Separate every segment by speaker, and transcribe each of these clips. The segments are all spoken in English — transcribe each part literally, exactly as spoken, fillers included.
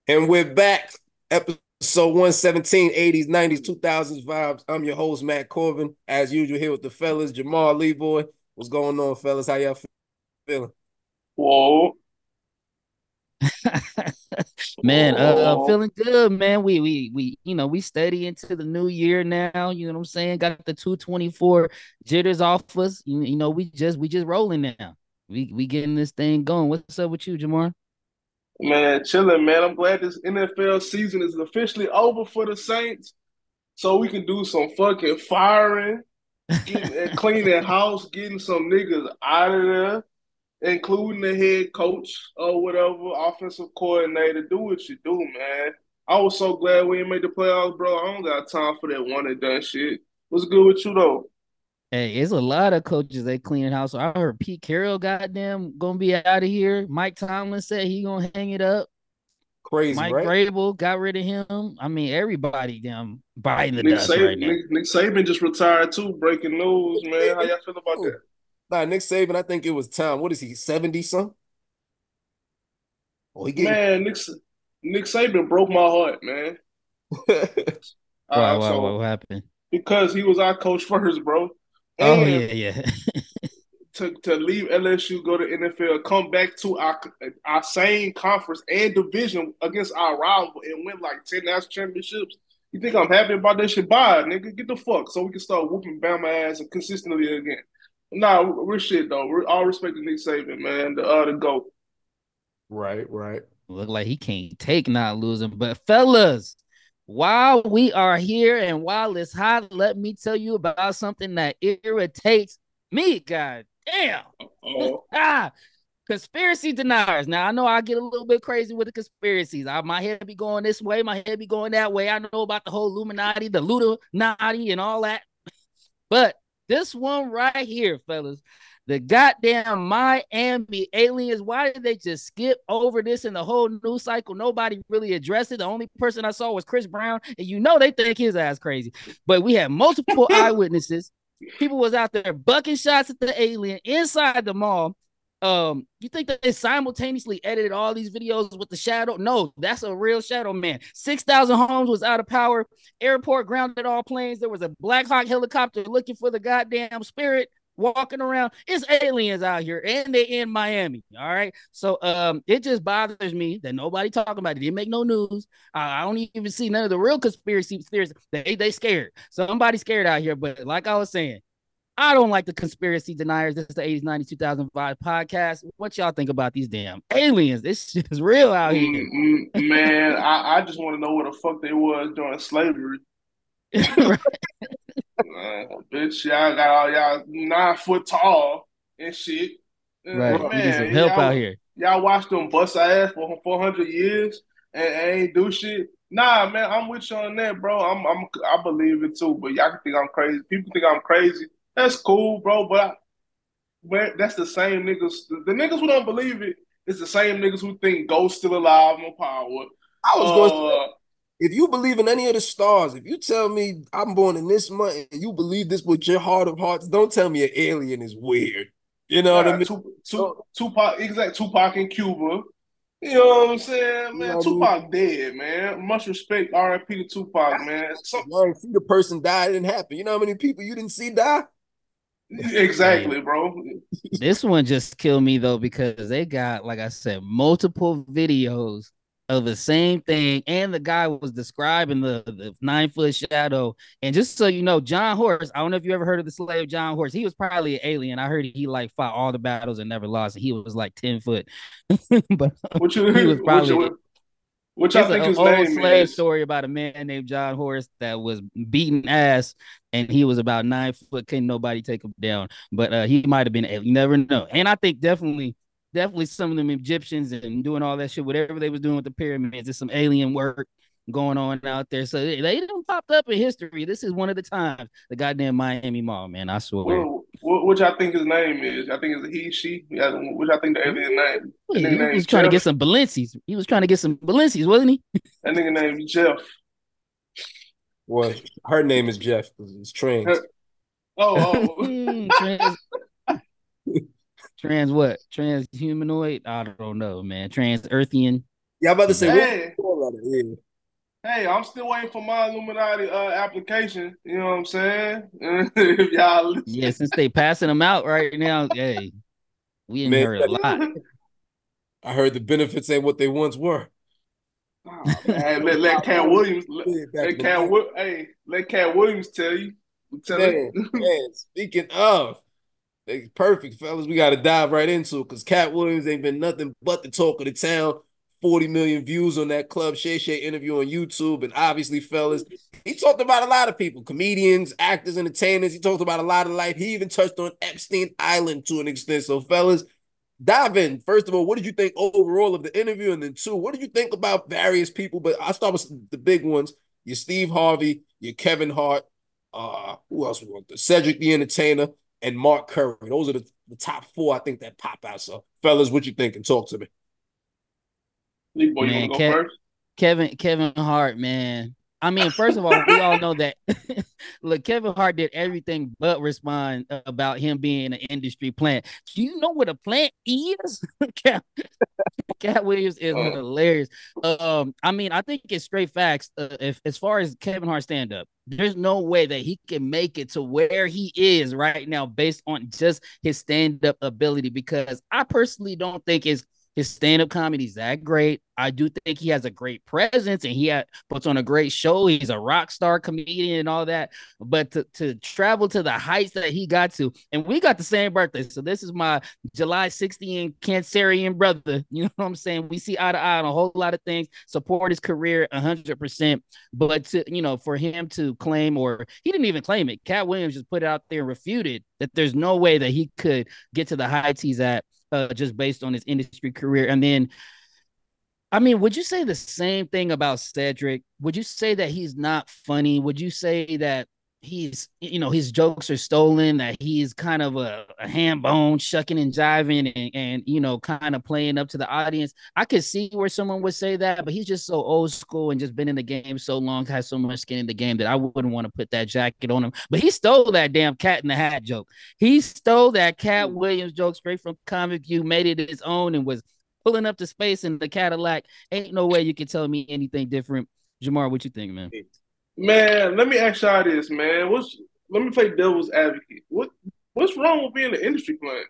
Speaker 1: And we're back. Episode one seventeen, eighties, nineties, two thousands vibes. I'm your host, Matt Corbin. As usual, here with the fellas, Jamal Lee Boy. What's going on, fellas? How y'all feeling?
Speaker 2: Whoa,
Speaker 3: Man, uh
Speaker 2: whoa.
Speaker 3: feeling good, man. We we we you know, we steady into the new year now, you know what I'm saying? Got the two twenty-four jitters off us. You, you know, we just we just rolling now. We we getting this thing going. What's up with you, Jamar?
Speaker 2: Man, chilling, man. I'm glad this N F L season is officially over for the Saints so we can do some fucking firing, getting and cleaning house, getting some niggas out of there, including the head coach or whatever, offensive coordinator. Do what you do, man. I was so glad we didn't make the playoffs, bro. I don't got time for that one and done shit. What's good with you, though?
Speaker 3: Hey, it's a lot of coaches they cleaning house. So I heard Pete Carroll goddamn gonna be out of here. Mike Tomlin said he gonna hang it up.
Speaker 1: Crazy,
Speaker 3: Mike
Speaker 1: right?
Speaker 3: Vrabel got rid of him. I mean, everybody damn biting the
Speaker 2: Nick,
Speaker 3: dust
Speaker 2: Saban,
Speaker 3: right now.
Speaker 2: Nick, Nick Saban just retired, too. Breaking news, man. How y'all feel about that?
Speaker 1: Nah, Nick Saban, I think it was time. What is he, seventy something? Oh, he getting
Speaker 2: Man, Nick, Nick Saban broke my heart, man.
Speaker 3: Wow,
Speaker 2: Uh,
Speaker 3: wow, wow,
Speaker 2: so
Speaker 3: what happened?
Speaker 2: because he was our coach first, bro,
Speaker 3: Oh
Speaker 2: and
Speaker 3: yeah, yeah.
Speaker 2: to to leave L S U, go to N F L, come back to our our same conference and division against our rival, and win like ten national championships. You think I'm happy about that shit? Bye, nigga. Get the fuck so we can start whooping Bama ass and consistently again. Nah, we're shit though. We're all respect to Nick Saban, man. The uh, the goat.
Speaker 1: right, right.
Speaker 3: Look like he can't take not losing. But fellas, while we are here and while it's hot, let me tell you about something that irritates me. God damn.
Speaker 2: Oh,
Speaker 3: ah, conspiracy deniers. Now I know I get a little bit crazy with the conspiracies. I, my head be going this way, my head be going that way. I know about the whole Illuminati, the Luminati, and all that. But this one right here, fellas, the goddamn Miami aliens, why did they just skip over this in the whole news cycle? Nobody really addressed it. The only person I saw was Chris Brown, and you know they think his ass crazy. But we had multiple eyewitnesses. People was out there bucking shots at the alien inside the mall. Um, you think that they simultaneously edited all these videos with the shadow? No, that's a real shadow man. Six thousand homes was out of power. Airport grounded all planes. There was a Black Hawk helicopter looking for the goddamn spirit walking around. It's aliens out here, and they in Miami. All right. So um, it just bothers me that nobody talking about it. Didn't make no news. I, I don't even see none of the real conspiracy theories. They they scared. Somebody scared out here. But like I was saying, I don't like the conspiracy deniers. This is the eighties, nineties, two thousand five podcast. What y'all think about these damn aliens? This shit is real out here.
Speaker 2: mm, mm, man, I, I just want to know what the fuck they was during slavery.
Speaker 3: Right?
Speaker 2: Man, bitch, y'all got all y'all nine foot tall and shit. Uh,
Speaker 3: Right. We need some
Speaker 2: man,
Speaker 3: help out
Speaker 2: y'all
Speaker 3: here.
Speaker 2: y'all watched them bust our ass for four hundred years and, and ain't do shit. Nah, man, I'm with you on that, bro. I'm, I'm I believe it too, but y'all can think I'm crazy. People think I'm crazy. That's cool, bro. But I, but that's the same niggas. The, the niggas who don't believe it is the same niggas who think ghosts still alive on power.
Speaker 1: I was going to say,
Speaker 2: Uh,
Speaker 1: if you believe in any of the stars, if you tell me I'm born in this month and you believe this with your heart of hearts, don't tell me an alien is weird. You know what I
Speaker 2: nah,
Speaker 1: mean?
Speaker 2: two, two,
Speaker 1: So,
Speaker 2: Tupac, exact Tupac in Cuba. You know what I'm saying,
Speaker 1: you
Speaker 2: man?
Speaker 1: know what I mean?
Speaker 2: Tupac dead, man. Much respect, R I P to Tupac, man. So,
Speaker 1: You ain't see the person die, it didn't happen. You know how many people you didn't see die?
Speaker 3: Hey,
Speaker 2: exactly, bro.
Speaker 3: this one just killed me though because they got, like I said, multiple videos of the same thing, and the guy was describing the, the nine foot shadow. And just so you know, John Horse, I don't know if you ever heard of the slave John Horse. He was probably an alien. I heard he like fought all the battles and never lost. He was like ten foot, but
Speaker 2: What
Speaker 3: he was
Speaker 2: you, what
Speaker 3: probably
Speaker 2: you, what y'all
Speaker 3: it's
Speaker 2: think
Speaker 3: an
Speaker 2: his
Speaker 3: old
Speaker 2: name
Speaker 3: slave
Speaker 2: is?
Speaker 3: story about a man named John Horse that was beating ass, and he was about nine foot. Couldn't nobody take him down, but uh, he might have been. You never know. And I think definitely, definitely some of them Egyptians and doing all that shit, whatever they was doing with the pyramids, there's some alien work going on out there. So they, they done popped up in history. This is one of the times. The goddamn Miami Mall, man. I swear.
Speaker 2: What, what, what y'all think his name is? I think it's a he, she. Yeah, what y'all think the alien name? That nigga
Speaker 3: He was
Speaker 2: named
Speaker 3: trying to
Speaker 2: Jeff.
Speaker 3: get some Balenci's. He was trying to get some Balenci's, wasn't he?
Speaker 2: That nigga named Jeff.
Speaker 1: Well, her name is Jeff. It's
Speaker 2: oh,
Speaker 1: trans.
Speaker 2: oh,
Speaker 3: trans Trans what? Transhumanoid? I don't know, man. Trans Earthian.
Speaker 1: Yeah, I'm about to say, what would
Speaker 2: hey,
Speaker 1: you call yeah.
Speaker 2: Hey, I'm still waiting for my Illuminati uh, application. You know what I'm saying? If y'all listen.
Speaker 3: Yeah, since they passing them out right now, hey, we
Speaker 1: Man,
Speaker 3: inherit a lot.
Speaker 1: I heard the benefits ain't what they once were.
Speaker 2: Oh, man, let let Cat Williams let, let Cat hey let Cat Williams tell you. Tell
Speaker 1: man, man, speaking of, perfect, fellas. We got to dive right into it because Cat Williams ain't been nothing but the talk of the town. forty million views on that Club Shay Shay interview on YouTube. And obviously, fellas, he talked about a lot of people, comedians, actors, entertainers. He talked about a lot of life. He even touched on Epstein Island to an extent. So, fellas, dive in. First of all, what did you think overall of the interview? And then two, what did you think about various people? But I'll start with the big ones. Your Steve Harvey, your Kevin Hart, uh, who else we want? Cedric the Entertainer, and Mark Curry. Those are the, the top four, I think, that pop out. So, fellas, what you think? And talk to me.
Speaker 2: Lee boy, you want to go
Speaker 3: Ke-
Speaker 2: first?
Speaker 3: Kevin Kevin Hart, man. I mean, first of all, we all know that. Look, Kevin Hart did everything but respond about him being an industry plant. Do you know what a plant is? Cat, Cat Williams is uh, hilarious. Um, I mean, I think it's straight facts. Uh, if as far as Kevin Hart stand up, there's no way that he can make it to where he is right now based on just his stand up ability. Because I personally don't think it's his stand-up comedy is that great. I do think he has a great presence and he had, puts on a great show. He's a rock star comedian and all that. But to, to travel to the heights that he got to, and we got the same birthday. So this is my July sixteenth Cancerian brother. You know what I'm saying? We see eye to eye on a whole lot of things, support his career one hundred percent. But, to, you know, for him to claim, or he didn't even claim it, Cat Williams just put it out there and refuted that there's no way that he could get to the heights he's at. Uh, just based on his industry career. And then, I mean, would you say the same thing about Cedric? Would you say that he's not funny? Would you say that he's, you know, his jokes are stolen, that he's kind of a, a ham bone shucking and jiving and, and, you know, kind of playing up to the audience? I could see where someone would say that, but he's just so old school and just been in the game so long, has so much skin in the game that I wouldn't want to put that jacket on him. But he stole that damn Cat in the Hat joke. He stole that Cat Williams joke straight from Comic View, made it his own, and was pulling up to space in the Cadillac. Ain't no way you can tell me anything different. Jamar, what you think, man?
Speaker 2: Man, let me ask y'all this, man. What's let me play devil's advocate. What what's wrong with being an industry plant?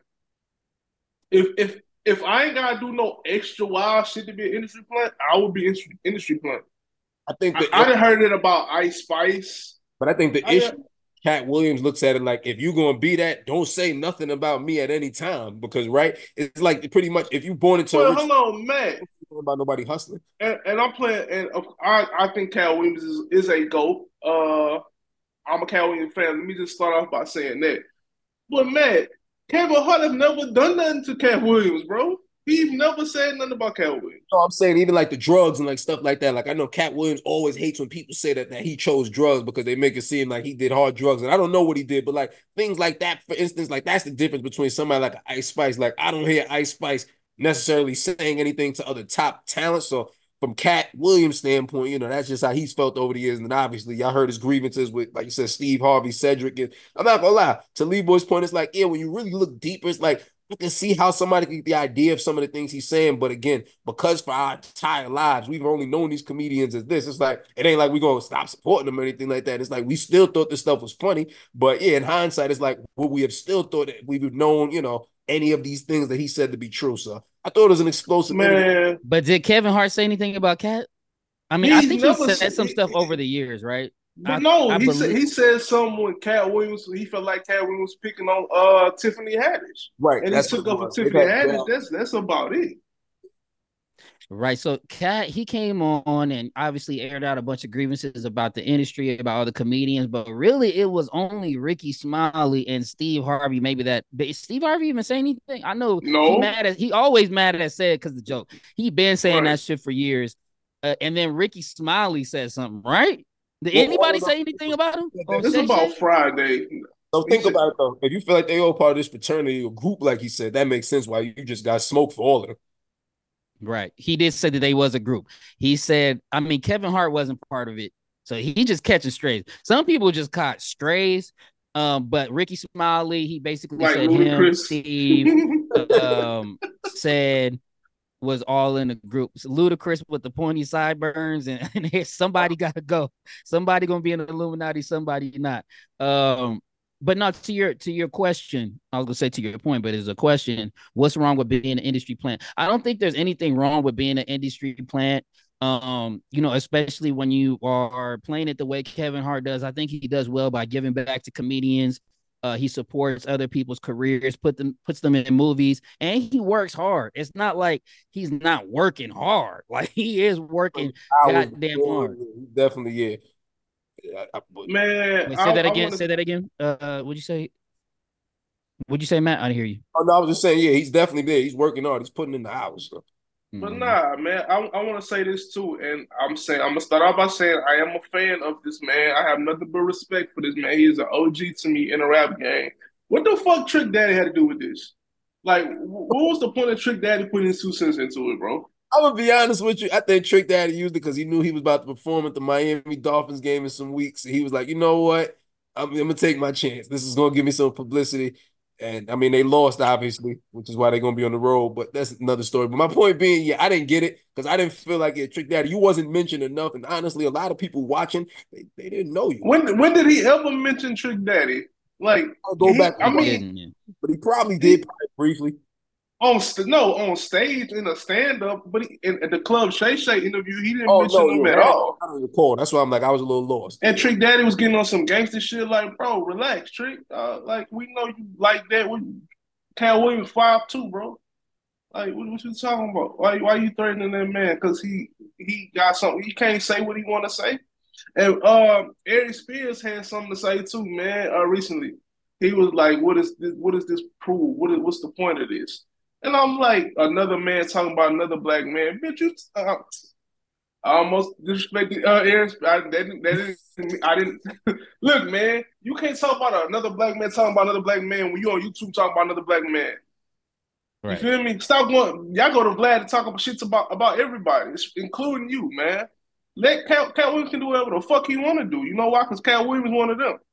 Speaker 2: If if if I ain't gotta do no extra wild shit to be an industry plant, I would be industry, industry plant.
Speaker 1: I think
Speaker 2: the, I, I done heard it about Ice Spice,
Speaker 1: but I think the I, issue, Cat Williams looks at it like, if you're gonna be that, don't say nothing about me at any time, because right, it's like pretty much if you born into
Speaker 2: well,
Speaker 1: a rich,
Speaker 2: hold on, Matt.
Speaker 1: About nobody hustling,
Speaker 2: and, and I'm playing, and I I think Cat Williams is, is a GOAT. Uh, I'm a Cat Williams fan. Let me just start off by saying that. But Matt, Kevin Hart has never done nothing to Cat Williams, bro. He never said nothing about Cat Williams.
Speaker 1: No, I'm saying even like the drugs and like stuff like that. Like I know Cat Williams always hates when people say that that he chose drugs because they make it seem like he did hard drugs, and I don't know what he did, but like things like that, for instance, like that's the difference between somebody like Ice Spice. Like I don't hear Ice Spice necessarily saying anything to other top talent. So from Cat Williams' standpoint, you know, that's just how he's felt over the years. And then obviously y'all heard his grievances with, like you said, Steve Harvey, Cedric. And I'm not gonna lie, to Lee Boy's point, it's like, yeah, when you really look deeper, it's like you can see how somebody can get the idea of some of the things he's saying. But again, because for our entire lives, we've only known these comedians as this, it's like, it ain't like we're going to stop supporting them or anything like that. It's like, we still thought this stuff was funny. But yeah, in hindsight, it's like, would we have still thought that we've known, you know, any of these things that he said to be true? So I thought it was an explosive.
Speaker 2: Man.
Speaker 1: Interview.
Speaker 3: But did Kevin Hart say anything about Cat? I mean, He's I think he said said, some stuff over the years, right?
Speaker 2: But
Speaker 3: I,
Speaker 2: no,
Speaker 3: I
Speaker 2: he
Speaker 3: believe...
Speaker 2: said he said something with Cat Williams. He felt like Cat Williams was picking on uh Tiffany Haddish,
Speaker 1: right?
Speaker 2: And he took up for Tiffany Haddish. That's that's about it.
Speaker 3: Right. So Cat, he came on and obviously aired out a bunch of grievances about the industry, about all the comedians, but really it was only Ricky Smiley and Steve Harvey. Maybe that Steve Harvey even say anything? I know
Speaker 2: no.
Speaker 3: he mad at he always mad at said because the joke. He been saying right. that shit for years. Uh, and then Ricky Smiley said something, right? Did well, anybody say anything about him?
Speaker 2: This is about Friday.
Speaker 1: So think about it though. If you feel like they all part of this fraternity or group, like he said, that makes sense why you just got smoked for all of them.
Speaker 3: Right. He did say that they was a group. He said, I mean, Kevin Hart wasn't part of it. So he just catching strays. Some people just caught strays. Um, but Ricky Smiley, he basically like said him, Steve, um, said, was all in the group. So Ludacris with the pointy sideburns, and, and somebody got to go. Somebody gonna be in the Illuminati, somebody not. Um, but not to your to your question. I was gonna say to your point, but it's a question. What's wrong with being an industry plant? I don't think there's anything wrong with being an industry plant. Um, you know, especially when you are playing it the way Kevin Hart does. I think he does well by giving back to comedians. Uh, he supports other people's careers, put them puts them in movies, and he works hard. It's not like he's not working hard. Like he is working goddamn hard.
Speaker 1: Definitely, yeah.
Speaker 2: yeah I, Man,
Speaker 3: Wait, say I, that again. Wanna... Say that again. Uh, what'd you say? What'd you say, Matt? I didn't hear you.
Speaker 1: Oh no, I was just saying, yeah, he's definitely there. He's working hard. He's putting in the hours. So.
Speaker 2: But nah, man, I, I want to say this too, and I'm saying I'm gonna start off by saying I am a fan of this man. I have nothing but respect for this man. He is an O G to me in a rap game. What the fuck Trick Daddy had to do with this? Like, what was the point of Trick Daddy putting his two cents into it, bro?
Speaker 1: I'm gonna be honest with you. I think Trick Daddy used it because he knew he was about to perform at the Miami Dolphins game in some weeks. And he was like, you know what? I'm, I'm gonna take my chance. This is gonna give me some publicity. And I mean, they lost, obviously, which is why they're going to be on the road. But that's another story. But my point being, yeah, I didn't get it because I didn't feel like it. Trick Daddy, you wasn't mentioned enough. And honestly, a lot of people watching, they, they didn't know you.
Speaker 2: When when did he ever mention Trick Daddy? Like,
Speaker 1: I'll go
Speaker 2: he,
Speaker 1: back.
Speaker 2: I mean,
Speaker 1: yeah. But he probably did he, probably briefly.
Speaker 2: On no, on stage in a stand-up, but he, in, in the Club Shay Shay interview, he didn't
Speaker 1: oh,
Speaker 2: mention
Speaker 1: no,
Speaker 2: him
Speaker 1: yeah,
Speaker 2: at all.
Speaker 1: I don't recall. That's why I'm like, I was a little lost.
Speaker 2: And Trick Daddy was getting on some gangster shit, like, bro, relax, Trick. Uh, like, we know you like that. We, Cal Williams five two, bro. Like, what, what you talking about? Why, why you threatening that man? Because he he got something. He can't say what he want to say. And uh, Aries Spears had something to say too, man. Uh, recently, he was like, "What is this? What does this prove? What is what's the point of this?" And I'm like, another man talking about another black man, bitch. You, uh, I almost disrespected uh, Aaron. I, that, that didn't, I didn't look, man. You can't talk about another black man talking about another black man when you on YouTube talking about another black man. Right. You feel me? Stop going. Y'all go to Vlad to talk about shit about about everybody, including you, man. Let Cal, Cal Williams can do whatever the fuck he want to do. You know why? Because Cal Williams one of them.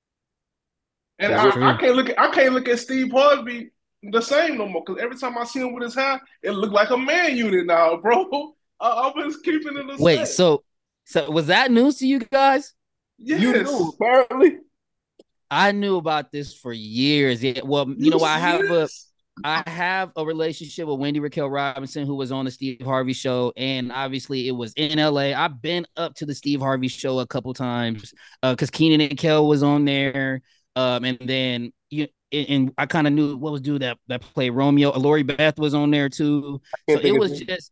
Speaker 2: And I, I can't look at I can't look at Steve Harvey the same no more because every time I see him with his hair, it look like a man unit now, bro. I, I was keeping it the
Speaker 3: Wait,
Speaker 2: same.
Speaker 3: so so was that news to you guys?
Speaker 2: Yes.
Speaker 1: You knew, apparently.
Speaker 3: I knew about this for years. Yeah, well, you, you know, I have a I have a relationship with Wendy Raquel Robinson, who was on the Steve Harvey show, and obviously it was in L A. I've been up to the Steve Harvey show a couple times because uh, Keenan and Kel was on there, um, and then you and I kind of knew what was dude that that played Romeo. Lori Beth was on there too, so it was just.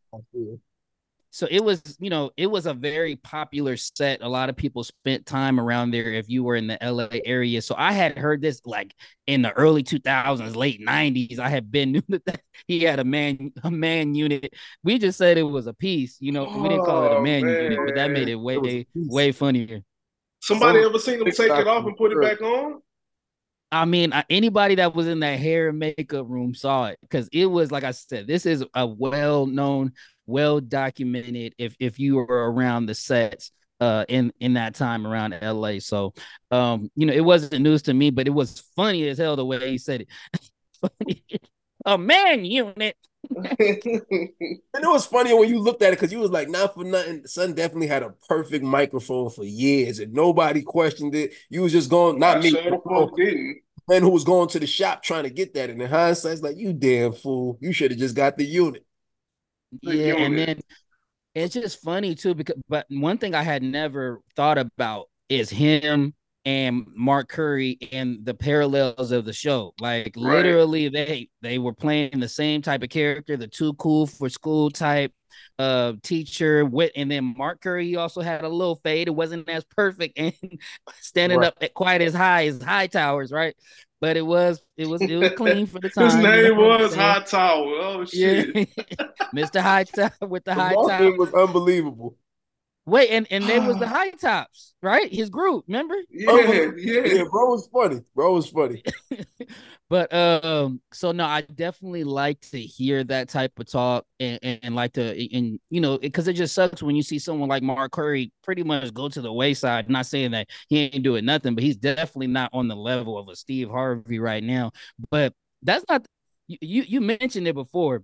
Speaker 3: So it was, you know, it was a very popular set. A lot of people spent time around there if you were in the L A area. So I had heard this like in the early two thousands, late nineties. I had been knew that he had a man, a man unit. We just said it was a piece, you know. We didn't call it a man, man. unit, but that made it way, it way funnier.
Speaker 2: Somebody so, ever seen him take it off and put it back on?
Speaker 3: I mean, anybody that was in that hair and makeup room saw it because it was, like I said, this is a well-known, well-documented if if you were around the sets uh in in that time around L A. So um you know, it wasn't news to me, but it was funny as hell the way he said it. Funny. A man unit.
Speaker 1: And it was funny when you looked at it because you was like, not for nothing, the son definitely had a perfect microphone for years and nobody questioned it. You was just going, not I me,
Speaker 2: didn't.
Speaker 1: Man who was going to the shop trying to get that, and in hindsight, it's like, you damn fool, you should have just got the unit.
Speaker 3: The yeah, unit. And then it's just funny too, because but one thing I had never thought about is him and Mark Curry and the parallels of the show. Like right. literally, they they were playing the same type of character, the too cool for school type uh teacher with, and then Mark Curry, he also had a little fade. It wasn't as perfect and standing right. up at quite as high as High Towers, right? But it was it was it was clean for the time.
Speaker 2: His name you know was High Tower. Oh shit,
Speaker 3: yeah. Mister High Tower with the, the High Tower
Speaker 1: was unbelievable.
Speaker 3: Wait, and and they was the High Tops, right? His group, remember?
Speaker 2: Yeah, oh, yeah,
Speaker 1: yeah. Bro was funny. Bro was funny.
Speaker 3: But um, so no, I definitely like to hear that type of talk, and, and, and like to, and you know, because it, it just sucks when you see someone like Mark Curry pretty much go to the wayside. Not saying that he ain't doing nothing, but he's definitely not on the level of a Steve Harvey right now. But that's not you. You mentioned it before.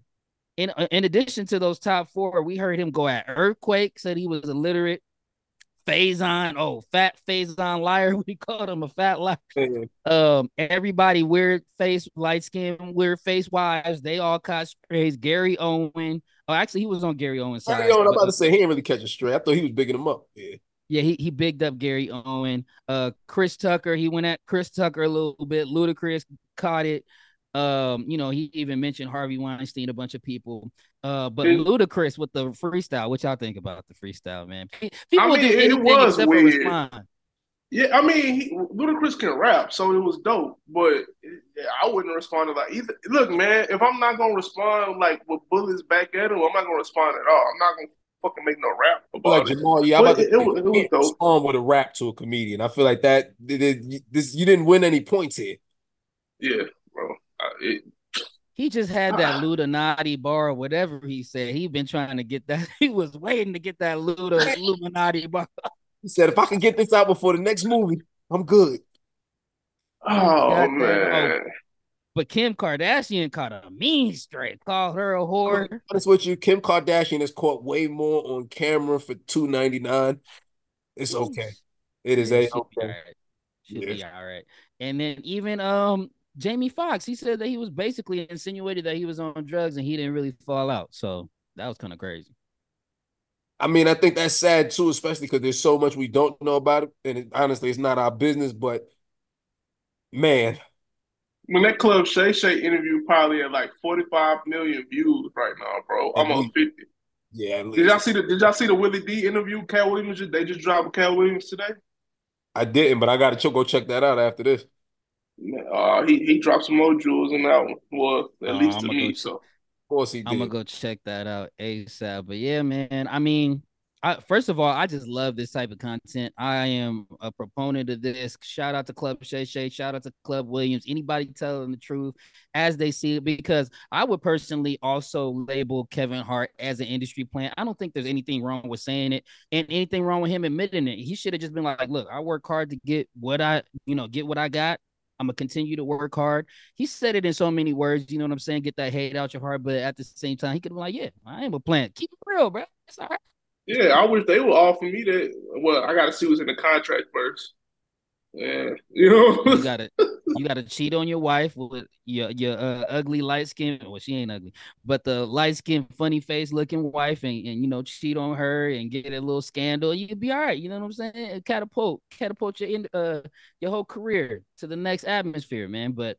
Speaker 3: in in addition to those top four, we heard him go at Earthquake, said he was illiterate. Faison, oh, fat Faison liar. We called him a fat liar.
Speaker 1: Yeah.
Speaker 3: Um, everybody weird face, light skin, weird face wives. They all caught strays. Gary Owen. Oh, actually, he was on Gary Owen's
Speaker 1: Gary
Speaker 3: side,
Speaker 1: Owen, I'm
Speaker 3: but
Speaker 1: about to say he didn't really catch a stray. I thought he was bigging him up. Yeah.
Speaker 3: yeah, he he bigged up Gary Owen. Uh, Chris Tucker, he went at Chris Tucker a little bit. Ludacris caught it. Um, you know, he even mentioned Harvey Weinstein, a bunch of people. Uh, but
Speaker 2: It,
Speaker 3: Ludacris with the freestyle. What y'all think about the freestyle, man?
Speaker 2: I
Speaker 3: People will
Speaker 2: mean,
Speaker 3: do
Speaker 2: it, it
Speaker 3: anything
Speaker 2: was
Speaker 3: except for
Speaker 2: weird.
Speaker 3: respond.
Speaker 2: Yeah, I mean, he, Ludacris can rap, so it was dope. But yeah, I wouldn't respond to like either. Look, man, if I'm not gonna respond like with bullets back at him, I'm not gonna respond at all. I'm not gonna fucking make no rap
Speaker 1: I feel like
Speaker 2: about it.
Speaker 1: Jamal, yeah, I'm
Speaker 2: But
Speaker 1: about to
Speaker 2: it, it,
Speaker 1: say,
Speaker 2: was- it
Speaker 1: you
Speaker 2: was
Speaker 1: can't
Speaker 2: dope.
Speaker 1: respond with a rap to a comedian. I feel like that this you didn't win any points here.
Speaker 2: Yeah, bro. Uh, it,
Speaker 3: He just had that Illuminati bar or whatever he said. He been trying to get that. He was waiting to get that Luda Illuminati bar.
Speaker 1: He said, if I can get this out before the next movie, I'm good.
Speaker 2: oh
Speaker 3: God dang. Oh,
Speaker 2: man.
Speaker 3: but Kim Kardashian caught a mean straight. Called her a
Speaker 1: I'm
Speaker 3: whore.
Speaker 1: gonna be honest with you, Kim Kardashian is caught way more on camera for two ninety-nine. It's okay. It is
Speaker 3: Yeah,
Speaker 1: a
Speaker 3: she'll be all
Speaker 1: okay.
Speaker 3: right. She'll
Speaker 1: Yes.
Speaker 3: be all right. And then even um Jamie Foxx, he said that he was basically insinuated that he was on drugs and he didn't really fall out. So that was kind of crazy.
Speaker 1: I mean, I think that's sad too, especially because there's so much we don't know about it. And it, honestly, it's not our business, but man,
Speaker 2: When that Club Shay Shay interview probably at like forty-five million views right now, bro.
Speaker 1: at
Speaker 2: Almost
Speaker 1: least,
Speaker 2: fifty.
Speaker 1: yeah, at
Speaker 2: Did y'all
Speaker 1: least.
Speaker 2: see the Did y'all see the Willie D interview? Cat Williams, they just dropped Cat Williams today.
Speaker 1: I didn't, but I got to go check that out after this.
Speaker 2: Uh, he he dropped some more jewels in that one. Well,
Speaker 3: Uh,
Speaker 2: at least
Speaker 3: I'm
Speaker 2: to
Speaker 3: gonna go
Speaker 2: me.
Speaker 3: ch-
Speaker 2: So
Speaker 1: Of course he
Speaker 3: I'm gonna
Speaker 1: did.
Speaker 3: go check that out ASAP. But yeah, man. I mean, I first of all, I just love this type of content. I am a proponent of this. Shout out to Club Shay Shay. Shout out to Club Williams. Anybody telling the truth as they see it, because I would personally also label Kevin Hart as an industry plant. I don't think there's anything wrong with saying it and anything wrong with him admitting it. He should have just been like, look, I work hard to get what I, you know, get what I got. I'm gonna continue to work hard. He said it in so many words, you know what I'm saying? Get that hate out your heart, but at the same time, he could be like, "Yeah, I am a plant. Keep it real, bro. It's all right."
Speaker 2: yeah, I wish they would offer me that. Well, I got to see what's in the contract first. Yeah, you
Speaker 3: You
Speaker 2: know.
Speaker 3: gotta, you gotta cheat on your wife with your your uh, ugly light skin. Well, she ain't ugly, but the light skin, funny face looking wife, and, and you know, cheat on her and get a little scandal. You'd be all right. You know what I'm saying? Catapult, catapult your in, uh your whole career to the next atmosphere, man. But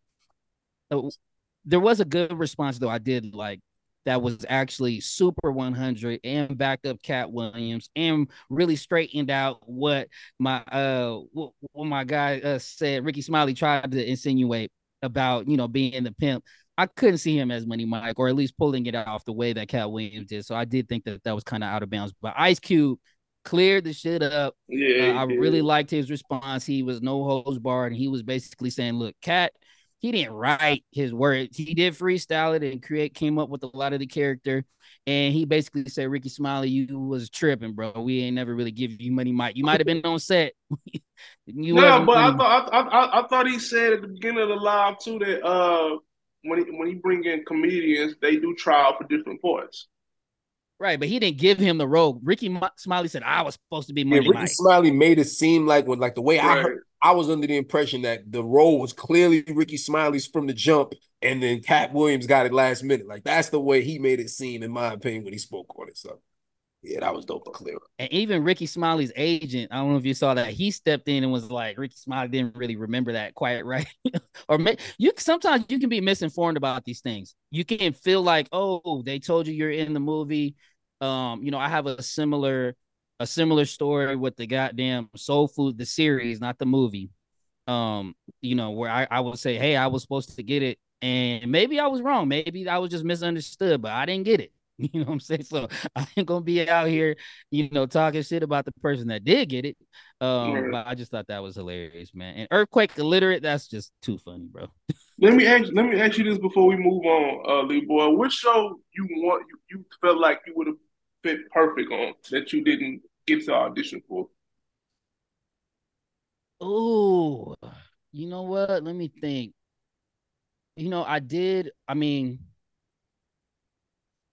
Speaker 3: uh, there was a good response though. I did like that was actually super one hundred and backed up Cat Williams and really straightened out what my uh what, what my guy uh, said. Ricky Smiley tried to insinuate about, you know, being the pimp. I couldn't see him as Money Mike, or at least pulling it off the way that Cat Williams did. So I did think that that was kind of out of bounds. But Ice Cube cleared the shit up. Uh,
Speaker 2: Yeah, he
Speaker 3: I really
Speaker 2: did.
Speaker 3: liked his response. He was no holds barred, and he was basically saying, "Look, Cat, he didn't write his words. He did freestyle it and create, came up with a lot of the character. And he basically said, Ricky Smiley, you was tripping, bro. We ain't never really give you Money Mike. You might have been on set. You
Speaker 2: No,
Speaker 3: wasn't
Speaker 2: but I
Speaker 3: Money."
Speaker 2: thought I, I I thought he said at the beginning of the live too that uh when he when he bring in comedians, they do try out for different parts.
Speaker 3: Right, but he didn't give him the role. Ricky Smiley said, I was supposed to be
Speaker 1: Yeah,
Speaker 3: Money
Speaker 1: Ricky
Speaker 3: Mike.
Speaker 1: Smiley made it seem like when like the way I heard,
Speaker 2: Right.
Speaker 1: I was under the impression that the role was clearly Ricky Smiley's from the jump, and then Cat Williams got it last minute. Like that's the way he made it seem, in my opinion, when he spoke on it. So yeah, that was dope to clear up.
Speaker 3: And even Ricky Smiley's agent, I don't know if you saw that, he stepped in and was like, Ricky Smiley didn't really remember that quite right. Or may, you sometimes you can be misinformed about these things. You can feel like, oh, they told you you're in the movie. Um, you know, I have a similar a similar story with the goddamn Soul Food, the series, not the movie. Um, you know, where I, I would say, hey, I was supposed to get it, and maybe I was wrong. Maybe I was just misunderstood, but I didn't get it. You know what I'm saying? So I ain't gonna be out here, you know, talking shit about the person that did get it. Um,
Speaker 2: Right.
Speaker 3: but I just thought that was hilarious, man. And Earthquake illiterate, that's just too funny, bro.
Speaker 2: Let me ask let me ask you this before we move on, uh Lee Boy. Which show you want you, you felt like you would have fit perfect on that you didn't get to audition for?
Speaker 3: Oh, you know what? Let me think. You know, I did. I mean,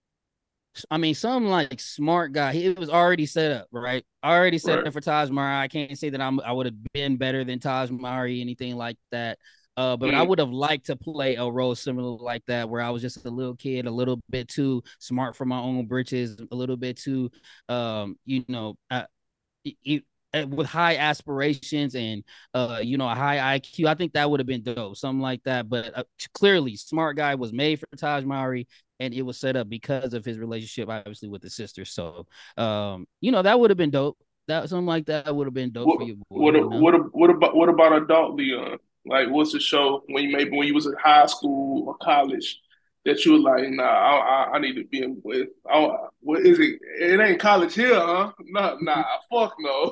Speaker 3: I mean, some like smart guy. He, it was already set up, right? Already set
Speaker 2: Right.
Speaker 3: up for Taj Mahal. I can't say that I'm I would have been better than Taj Mahal, anything like that. Uh, but I
Speaker 2: Mm.
Speaker 3: would have liked to play a role similar like that, where I was just a little kid, a little bit too smart for my own britches, a little bit too, um, you know, uh, it, with high aspirations and uh you know a high I Q. I think that would have been dope, something like that. But uh, clearly, Smart Guy was made for Taj Mowry, and it was set up because of his relationship, obviously, with the sister. So, um, you know, that would have been dope. That something like that would have been dope for
Speaker 2: What
Speaker 3: your boy.
Speaker 2: what
Speaker 3: You know,
Speaker 2: what what about what about adult Leon? Like, what's the show when you maybe when you was in high school or college that you were like, nah, I I, I need to be in with. I, what is it? It ain't college here, huh? Nah, nah, fuck no.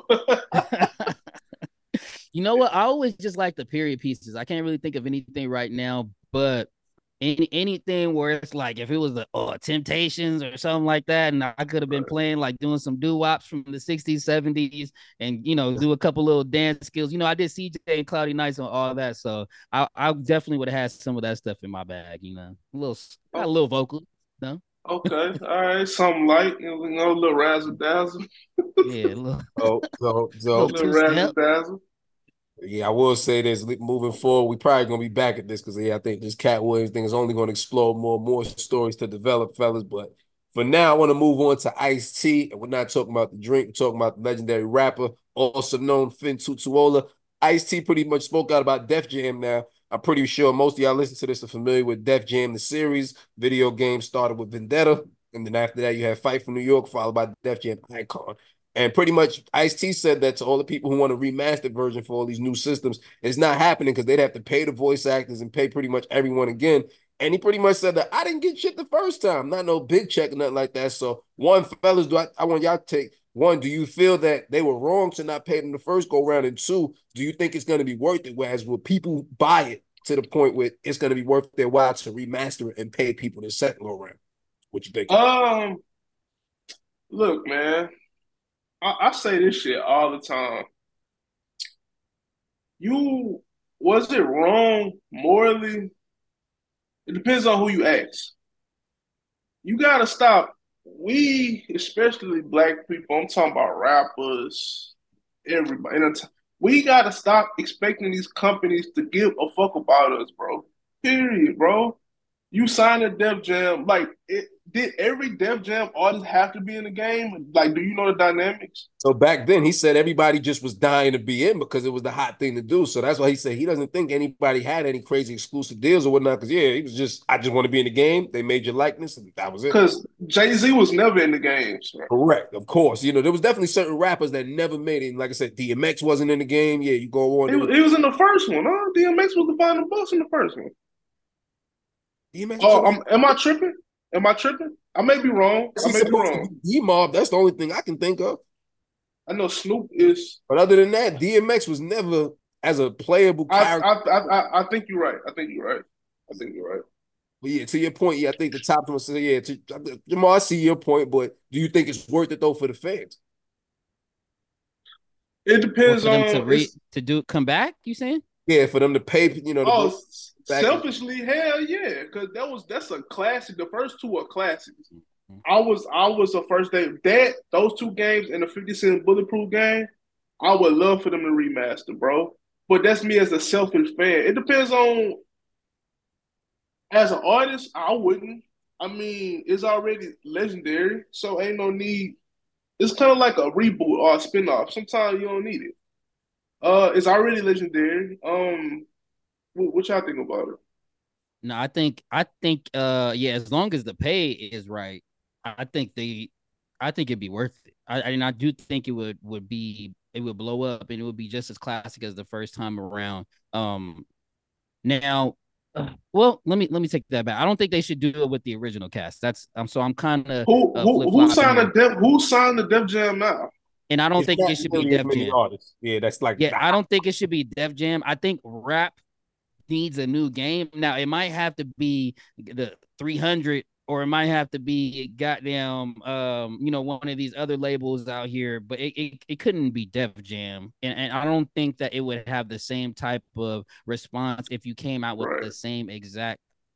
Speaker 3: you know what? I always just like the period pieces. I can't really think of anything right now, but any anything where it's like if it was the oh, Temptations or something like that, and I could have been
Speaker 2: Right.
Speaker 3: playing like doing some doo wops from the sixties, seventies, and you know do a couple little dance skills. You know, I did C J and Cloudy Nights and all that, so I I definitely would have had some of that stuff in my bag. You know, a little got a
Speaker 2: Oh,
Speaker 3: little vocal. You know?
Speaker 2: okay, all right, something light, you know, a little razzle dazzle,
Speaker 3: Yeah, a little
Speaker 1: So, so,
Speaker 3: little
Speaker 1: so
Speaker 2: little
Speaker 3: two
Speaker 2: razzle
Speaker 3: step.
Speaker 2: dazzle.
Speaker 1: yeah, I will say this moving forward, we probably gonna be back at this because yeah, I think this Cat Williams thing is only gonna explode more, more stories to develop, fellas. But for now, I want to move on to Ice-T, and we're not talking about the drink, we're talking about the legendary rapper, also known Finn Tutuola. Ice-T pretty much spoke out about Def Jam now. I'm pretty sure most of y'all listening to this are familiar with Def Jam, the series. Video game started with Vendetta, and then after that, you had Fight for New York, followed by Def Jam Icon. And pretty much Ice-T said that to all the people who want a remastered version for all these new systems, it's not happening because they'd have to pay the voice actors and pay pretty much everyone again. And he pretty much said that I didn't get shit the first time, not no big check or nothing like that. So one, fellas, do I, I want y'all to take one, do you feel that they were wrong to not pay them the first go round? And two, do you think it's going to be worth it? Whereas will people buy it to the point where it's going to be worth their while to remaster it and pay people the second go round? What you think?
Speaker 2: Um, look, man, I, I say this shit all the time. You was it wrong morally? It depends on who you ask. You gotta stop. We, especially black people, I'm talking about rappers, everybody. And we gotta stop expecting these companies to give a fuck about us, bro. Period, bro. You signed a Def Jam. Like, it, did every Def Jam artist have to be in the game? Like, do you know the dynamics?
Speaker 1: So back then, he said everybody just was dying to be in because it was the hot thing to do. So that's why he said he doesn't think anybody had any crazy exclusive deals or whatnot. Because yeah, he was just, I just want to be in the game. They made your likeness, and that was it.
Speaker 2: Because Jay Z was never in the game. So.
Speaker 1: Correct, of course. You know, there was definitely certain rappers that never made it. And like I said, D M X wasn't in the game. Yeah, you go on.
Speaker 2: He,
Speaker 1: There was
Speaker 2: he was in the first one, huh? D M X was the final boss in the first one.
Speaker 1: D M X was in
Speaker 2: Oh,
Speaker 1: the.
Speaker 2: um, am I tripping? Am I tripping? I may be wrong. I
Speaker 1: He's
Speaker 2: may be
Speaker 1: supposed to
Speaker 2: wrong.
Speaker 1: be D-Mob. That's the only thing I can think of.
Speaker 2: I know Snoop is.
Speaker 1: But other than that, D M X was never as a playable
Speaker 2: I
Speaker 1: character.
Speaker 2: I I, I think you're right. I think you're right. I think you're right.
Speaker 1: But yeah, to your point, yeah, I think the top one said, yeah, to, Jamal, I see your point, but do you think it's worth it though for the fans?
Speaker 2: It
Speaker 3: Or
Speaker 2: depends
Speaker 3: for them to
Speaker 2: on
Speaker 3: re
Speaker 2: it's.
Speaker 3: to do come back, you saying?
Speaker 1: Yeah, for them to pay, you know, to go
Speaker 2: Oh,
Speaker 1: back and
Speaker 2: selfishly, hell yeah, because that was that's a classic. The first two are classics.
Speaker 3: Mm-hmm.
Speaker 2: I was I was the first day that those two games and the fifty Cent Bulletproof game. I would love for them to remaster, bro. But that's me as a selfish fan. It depends on as an artist. I wouldn't. I mean, it's already legendary, so ain't no need. It's kind of like a reboot or a spinoff. Sometimes you don't need it. Uh, it's already legendary. Um, what, what y'all think about it?
Speaker 3: No, I think I think uh yeah, as long as the pay is right, I think they I think it'd be worth it. I and I do think it would would be it would blow up and it would be just as classic as the first time around. Um now uh, well, let me let me take that back. I don't think they should do it with the original cast. That's um so I'm kind of
Speaker 2: Who
Speaker 3: uh,
Speaker 2: who who
Speaker 3: flip-flopping
Speaker 2: signed the
Speaker 3: here.
Speaker 2: Def Who signed the Def Jam now?
Speaker 3: And I don't
Speaker 1: it's
Speaker 3: think
Speaker 1: not
Speaker 3: it should be
Speaker 1: really as
Speaker 3: Def
Speaker 1: many
Speaker 3: Jam.
Speaker 1: artists. Yeah, that's like
Speaker 3: Yeah,
Speaker 1: the
Speaker 3: I don't think it should be Def Jam. I think rap needs a new game. Now it might have to be the three hundred or it might have to be goddamn um you know one of these other labels out here, but it, it, it couldn't be Def Jam. And, and I don't think that it would have the same type of response if you came out with
Speaker 2: Right.
Speaker 3: the same exact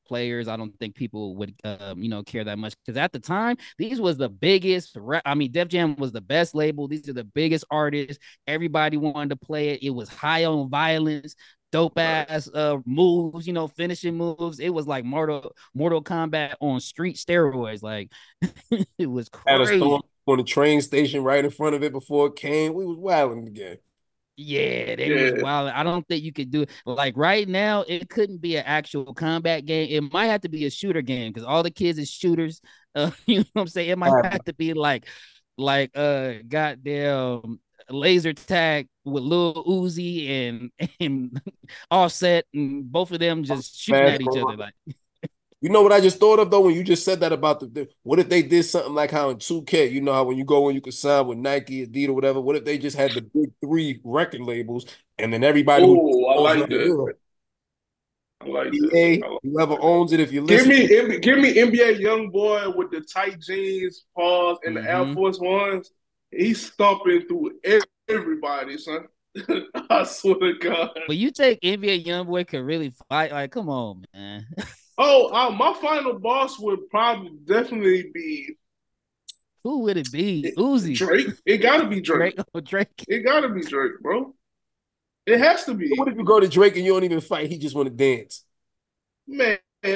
Speaker 3: players. I don't think people would, um, you know, care that much because at the time, these was the biggest. I mean, Def Jam was the best label. These are the biggest artists. Everybody wanted to play it. It was high on violence, dope ass uh, moves, you know, finishing moves. It was like Mortal Mortal Kombat on street steroids. Like it was
Speaker 1: Had a
Speaker 3: crazy.
Speaker 1: storm on the train station right in front of it before it came. We was wilding again.
Speaker 3: Yeah, they
Speaker 2: Yeah.
Speaker 3: was wild. I don't think you could do it. Like right now, it couldn't be an actual combat game. It might have to be a shooter game because all the kids is shooters. Uh, you know what I'm saying? It might
Speaker 1: Right.
Speaker 3: have to be like, like uh, goddamn laser tag with Lil Uzi and and Offset, and both of them just shooting
Speaker 1: Fast
Speaker 3: at each
Speaker 1: forward.
Speaker 3: other. Like,
Speaker 1: You know what I just thought of though when you just said that about the, the what if they did something like how in two K, you know how when you go and you could sign with Nike, Adidas, whatever. What if they just had the big three record labels and then everybody who
Speaker 2: Oh, I
Speaker 1: owns
Speaker 2: like
Speaker 1: it,
Speaker 2: that. I like that. I
Speaker 1: N B A,
Speaker 2: like
Speaker 1: whoever
Speaker 2: that.
Speaker 1: owns it, if you
Speaker 2: Give
Speaker 1: listen,
Speaker 2: me, give me N B A young boy with the tight jeans, paws, and the Air
Speaker 3: mm-hmm.
Speaker 2: Force Ones. He's stomping through everybody, son. I swear to God.
Speaker 3: But you take N B A YoungBoy could really fight. Like, come on, man.
Speaker 2: Oh, uh, my final boss would probably definitely be
Speaker 3: Who would it be? Uzi.
Speaker 2: Drake. It gotta be Drake.
Speaker 3: Drake or Drake.
Speaker 2: It gotta be Drake, bro. It has to be.
Speaker 1: what if you go to Drake and you don't even fight? He just want to dance.
Speaker 2: Man,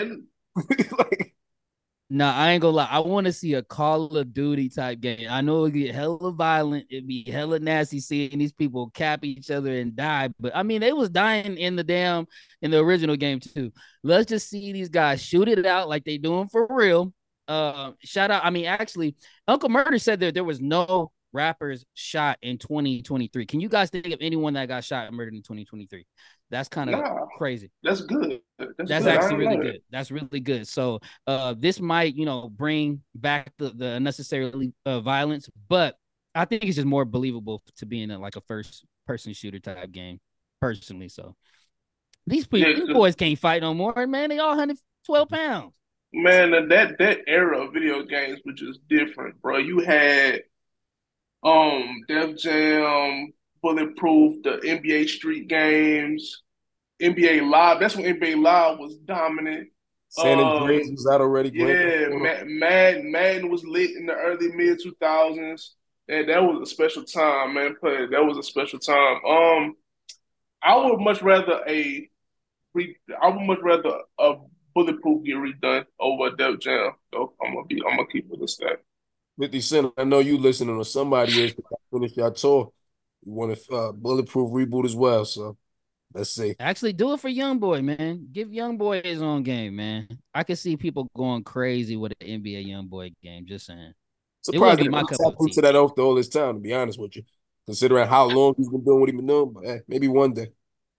Speaker 1: like,
Speaker 3: No, I ain't gonna lie. I want to see a Call of Duty type game. I know it get hella violent. It'd be hella nasty seeing these people cap each other and die. But I mean, they was dying in the damn in the original game too. Let's just see these guys shoot it out like they doing for real. Uh, shout out. I mean, actually, Uncle Murder said that there was no rappers shot in twenty twenty-three. Can you guys think of anyone that got shot and murdered in twenty twenty-three? That's kind of
Speaker 2: nah,
Speaker 3: crazy.
Speaker 2: that's good. That's,
Speaker 3: That's
Speaker 2: good.
Speaker 3: actually really good. That's really good. So uh, this might, you know, bring back the, the unnecessary uh, violence, but I think it's just more believable to be in a, like a first person shooter type game, personally. So these people,
Speaker 2: Yeah,
Speaker 3: these boys can't fight no more, man. They all one hundred twelve pounds.
Speaker 2: man, that that era of video games was just different, bro. You had um Def Jam, Bulletproof, the N B A Street games, N B A Live. That's when N B A Live was dominant.
Speaker 1: San Andreas
Speaker 2: Um,
Speaker 1: was out already.
Speaker 2: yeah, Madden, Madden was lit in the early mid two thousands. And that was a special time, man. Play that was a special time. Um, I would much rather a re, I would much rather a Bulletproof get redone over a Def Jam. So I'm gonna be I'm gonna keep with this that.
Speaker 1: fifty Cent, I know you listening or somebody is. Finish your tour. You want a uh, bulletproof reboot as well. So let's see.
Speaker 3: Actually, do it for YoungBoy, man. Give YoungBoy his own game, man. I can see people going crazy with an N B A YoungBoy game. Just saying. It wouldn't
Speaker 1: Surprised
Speaker 3: be
Speaker 1: that
Speaker 3: my
Speaker 1: he
Speaker 3: cup
Speaker 1: tapped
Speaker 3: of tea.
Speaker 1: into that after all this time, to be honest with you. Considering how long he's been doing what he's been doing, but eh, maybe one day.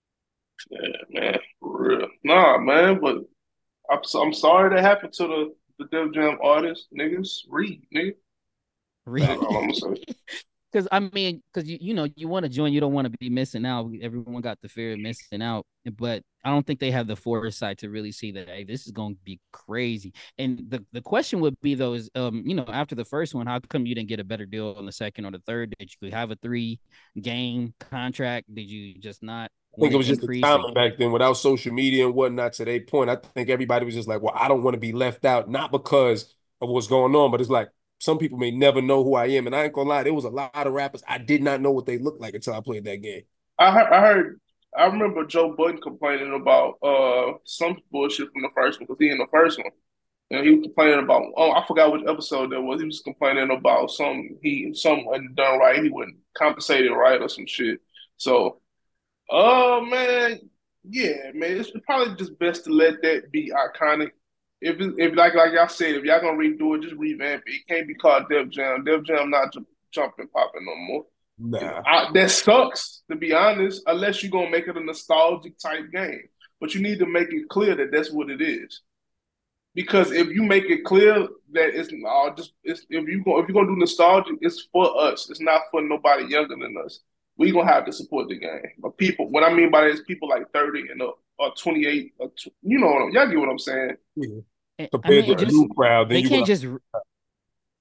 Speaker 2: Yeah, man, for real. Nah, man, but I'm I'm sorry that happened to the the Def Jam artists, niggas. Read, nigga. That's all I'm gonna say.
Speaker 3: Because I mean, because you you know you want to join, you don't want to be missing out. Everyone got the fear of missing out, but I don't think they have the foresight to really see that hey, this is going to be crazy. And the, the question would be though is um you know after the first one, how come you didn't get a better deal on the second or the third? Did you have a three game contract? Did you just not?
Speaker 1: I think it was just the timing back then without social media and whatnot to their point. I think everybody was just like, well, I don't want to be left out, not because of what's going on, but it's like some people may never know who I am. And I ain't gonna lie, there was a lot of rappers I did not know what they looked like until I played that game.
Speaker 2: I heard, I heard, I remember Joe Budden complaining about uh some bullshit from the first one because he in the first one, and he was complaining about oh I forgot which episode that was. He was complaining about some he some wasn't done right. He wasn't compensated right or some shit. So, oh uh, man, yeah, man, it's probably just best to let that be iconic. If it, if like like y'all said, if y'all gonna redo it, just revamp it. It can't be called Def Jam. Def Jam not j- jumping popping no more.
Speaker 1: Nah.
Speaker 2: I, that sucks, to be honest, unless you're going to make it a nostalgic type game. But you need to make it clear that that's what it is. Because if you make it clear that it's all just, it's, if, you go, if you're going to do nostalgic, it's for us. It's not for nobody younger than us. We're going to have to support the game. But people, what I mean by that is people like thirty and up, or twenty-eight, or tw- you know, what I'm, y'all get what I'm saying.
Speaker 1: Yeah.
Speaker 3: I
Speaker 1: Compared
Speaker 3: mean,
Speaker 1: to
Speaker 3: just,
Speaker 1: the new crowd, then
Speaker 3: they
Speaker 1: you
Speaker 3: can't
Speaker 1: gonna...
Speaker 3: just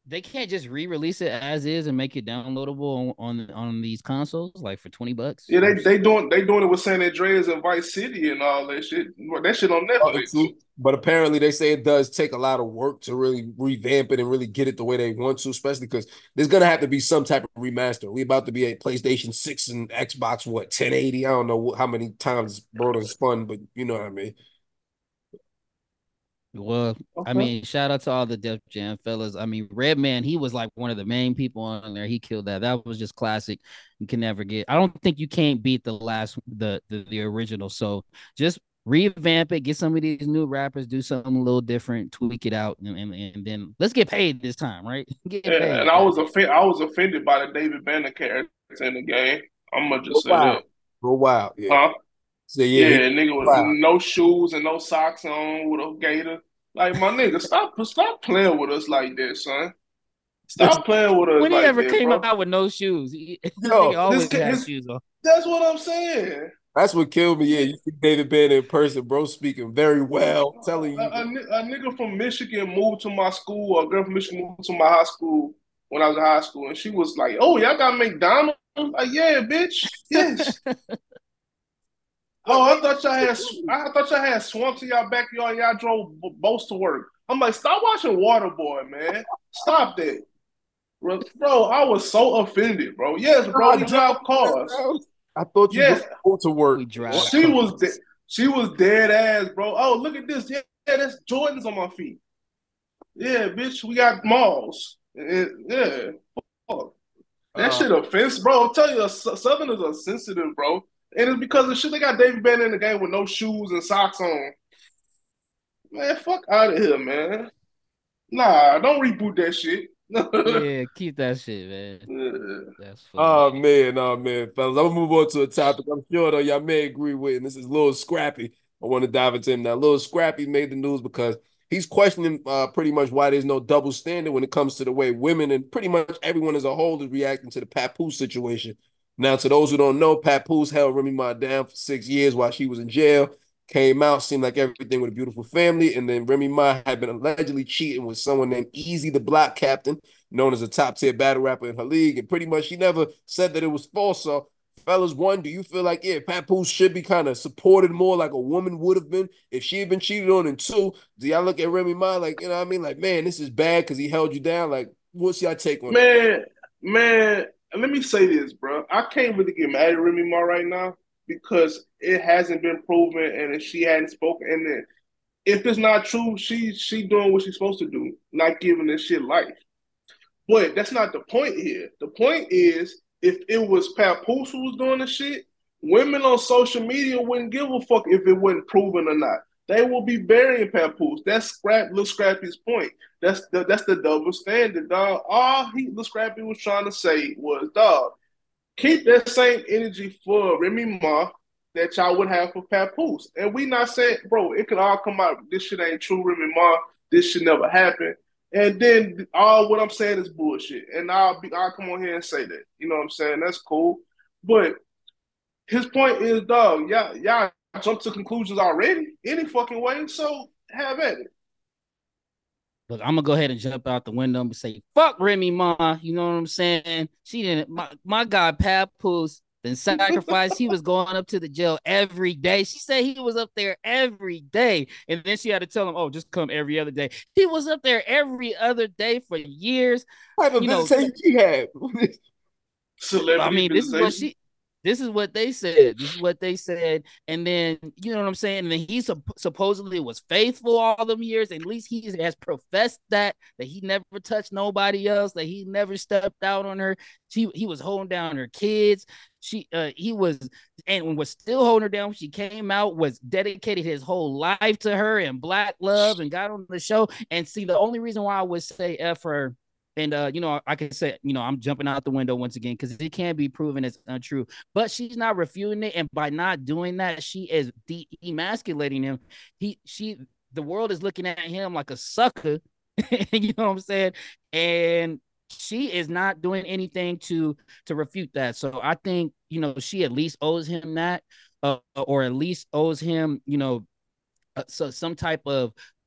Speaker 3: they can't just re-release it as is and make it downloadable on on, on these consoles like for twenty bucks.
Speaker 2: Yeah, they they doing they doing it with San Andreas and Vice City and all that shit. That shit on
Speaker 1: Oh,
Speaker 2: Netflix.
Speaker 1: true. But apparently they say it does take a lot of work to really revamp it and really get it the way they want to, especially because there's gonna have to be some type of remaster. We about to be a PlayStation six and Xbox, what, ten eighty? I don't know how many times bro done spun, but you know what I mean.
Speaker 3: Well, I
Speaker 2: Okay.
Speaker 3: mean, shout out to all the Def Jam fellas. I mean, Redman, he was like one of the main people on there. He killed that. That was just classic. You can never get. I don't think you can't beat the last the the, the original. So just revamp it, get some of these new rappers, do something a little different, tweak it out, and, and, and then let's get paid this time, right? Get
Speaker 2: Yeah, and
Speaker 3: paid.
Speaker 2: I
Speaker 3: God
Speaker 2: was offended. I was offended by the David Banner character in the game. I'm gonna
Speaker 1: Go
Speaker 2: just say
Speaker 1: wild.
Speaker 2: that.
Speaker 1: Go wild. Yeah.
Speaker 2: Huh?
Speaker 1: So yeah, he
Speaker 2: Yeah, nigga with
Speaker 1: wild.
Speaker 2: no shoes and no socks on with a gator. Like my nigga, stop stop playing with us like that, son. Stop playing with us
Speaker 3: When he
Speaker 2: like
Speaker 3: ever
Speaker 2: that,
Speaker 3: came
Speaker 2: bro.
Speaker 3: out with no shoes, he, this nigga
Speaker 1: Yo,
Speaker 2: His
Speaker 3: always has
Speaker 2: his
Speaker 3: shoes on.
Speaker 2: that's what I'm saying.
Speaker 1: that's what killed me. Yeah,
Speaker 2: Yeah.
Speaker 1: you see David Banner in person, bro, speaking very well, telling
Speaker 2: A,
Speaker 1: you.
Speaker 2: a, a nigga from Michigan moved to my school, a girl from Michigan moved to my high school when I was in high school, and she was like, "Oh, y'all got McDonald's?" I'm like, yeah, bitch, yes.
Speaker 1: What
Speaker 2: Oh,
Speaker 1: made
Speaker 2: I thought y'all
Speaker 1: you
Speaker 2: had I thought y'all had swamps in y'all backyard. Y'all drove boats to work. I'm like, stop watching Waterboy, man. Stop that, bro. Bro, I was so offended, bro. Yes, bro,
Speaker 1: I
Speaker 2: we
Speaker 1: drove
Speaker 2: drive
Speaker 1: past
Speaker 2: cars.
Speaker 1: house? I thought you
Speaker 2: Yes,
Speaker 1: drove to work.
Speaker 3: We drive
Speaker 1: What?
Speaker 2: she was de-
Speaker 3: cars.
Speaker 2: she was dead ass, bro. Oh, look at this. Yeah, yeah, that's Jordans on my feet. Yeah, bitch, we got malls. And- yeah, fuck. That
Speaker 1: Uh,
Speaker 2: shit offensive, bro. I'm telling you, Southerners are sensitive, bro. And it's because of shit they got David Banner in the game with no shoes and socks on. Man, fuck out of here, man. Nah, don't reboot that shit.
Speaker 3: Yeah, keep that shit, man.
Speaker 2: Yeah.
Speaker 3: That's funny.
Speaker 1: oh man, oh man, fellas. I'm gonna move on to a topic I'm sure though y'all may agree with, and this is Lil Scrappy. I want to dive into him now. Lil Scrappy made the news because he's questioning uh, pretty much why there's no double standard when it comes to the way women and pretty much everyone as a whole is reacting to the Papoose situation. Now, to those who don't know, Papoose held Remy Ma down for six years while she was in jail. Came out, seemed like everything with a beautiful family, and then Remy Ma had been allegedly cheating with someone named Easy the Block Captain, known as a top tier battle rapper in her league. And pretty much she never said that it was false. So, fellas, one, do you feel like, yeah, Papoose should be kind of supported more like a woman would have been if she had been cheated on? And two, do y'all look at Remy Ma like, you know what I mean? Like, man, this is bad because he held you down. Like, what's your take on that?
Speaker 2: Man, man, let me say this, bro. I can't really get mad at Remy Ma right now because it hasn't been proven and she hadn't spoken. And then if it's not true, she she doing what she's supposed to do, not giving this shit life. But that's not the point here. The point is, if it was Papoose who was doing the shit, women on social media wouldn't give a fuck if it wasn't proven or not. They will be burying Papoose. That's Scrap, Lil Scrappy's point. That's the that's the double standard, dog. All he Lil Scrappy was trying to say was, dog, keep that same energy for Remy Ma that y'all would have for Papoose. And we not saying, bro, it could all come out. This shit ain't true, Remy Ma. This should never happen. And then all what I'm saying is bullshit. And I'll be I'll come on here and say that. You know what I'm saying? That's cool. But his point is, dog, y'all, y'all jump to conclusions already any fucking way. So have at it.
Speaker 3: Look, I'm gonna go ahead and jump out the window and say, "Fuck Remy Ma." You know what I'm saying? She didn't. My my guy Papoose then sacrificed. He was going up to the jail every day. She said he was up there every day, and then she had to tell him, "Oh, just come every other day." He was up there every other day for years.
Speaker 1: What type of
Speaker 3: You know,
Speaker 1: visitation she had?
Speaker 3: I
Speaker 2: Celebrity
Speaker 3: mean, this is what
Speaker 2: visitation.
Speaker 3: she. This is what they said. This is what they said. And then, you know what I'm saying? And then he supp- supposedly was faithful all them years. At least he has professed that, that he never touched nobody else, that he never stepped out on her. She, he was holding down her kids. She, uh, he was, and was still holding her down when she came out, was dedicated his whole life to her and Black Love and got on the show. And see, the only reason why I would say F her, and uh, you know, I can say, you know, I'm jumping out the window once again because it can be proven as untrue. But she's not refuting it, and by not doing that, she is de- emasculating him. He, she, the world is looking at him like a sucker. You know what I'm saying? And she is not doing anything to to refute that. So I think, you know, she at least owes him that, uh, or at least owes him, you know, uh, so some type of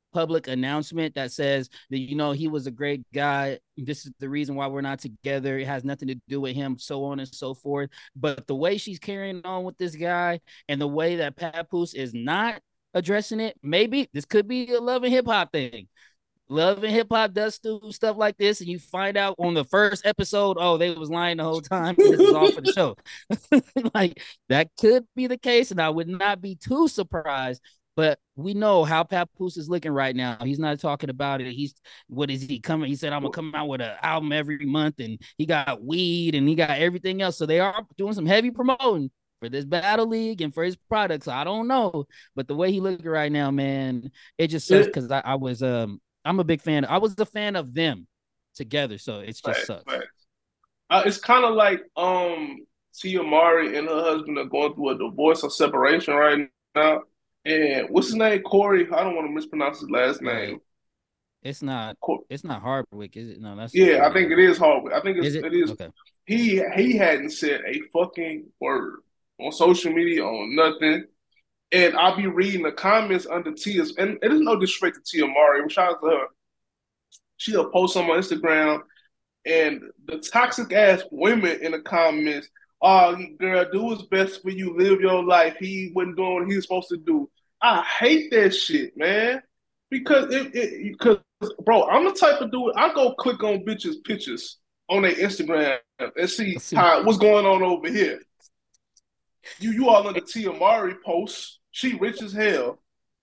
Speaker 3: public announcement that says that, you know, he was a great guy. This is the reason why we're not together. It has nothing to do with him, so on and so forth. But the way she's carrying on with this guy and the way that Papoose is not addressing it, maybe this could be a Love and Hip Hop thing. Love and Hip Hop does do stuff like this, and you find out on the first episode, oh, they was lying the whole time. This is all for the show. Like, that could be the case, and I would not be too surprised. But we know how Papoose is looking right now. He's not talking about it. He's what is he coming? He said, I'm gonna come out with an album every month, and he got weed and he got everything else. So they are doing some heavy promoting for this battle league and for his products. I don't know. But the way he looking right now, man, it just sucks because I, I was um I'm a big fan. I was a fan of them together. So it's just
Speaker 2: right,
Speaker 3: sucks.
Speaker 2: Right. Uh, it's kind of like um Tia Mowry and her husband are going through a divorce or separation right now. And what's his name? Corey. I don't want to mispronounce his last name. Right.
Speaker 3: It's not. Cor- it's not Hardwick, is it? No, that's.
Speaker 2: Yeah, I think it is Hardwick. I think it's,
Speaker 3: is it?
Speaker 2: it is.
Speaker 3: Okay.
Speaker 2: He he hadn't said a fucking word on social media, on nothing. And I'll be reading the comments under Tia's, and it is no disrespect to Tia Mowry. Shout out to her. She'll post some on Instagram, and the toxic ass women in the comments, oh, girl, do his best for you, live your life. He wasn't doing what he was supposed to do. I hate that shit, man. Because it, it because bro, I'm the type of dude, I go click on bitches' pictures on their Instagram and see, see. how what's going on over here. You you all on the Tia Mowry post. She rich as hell.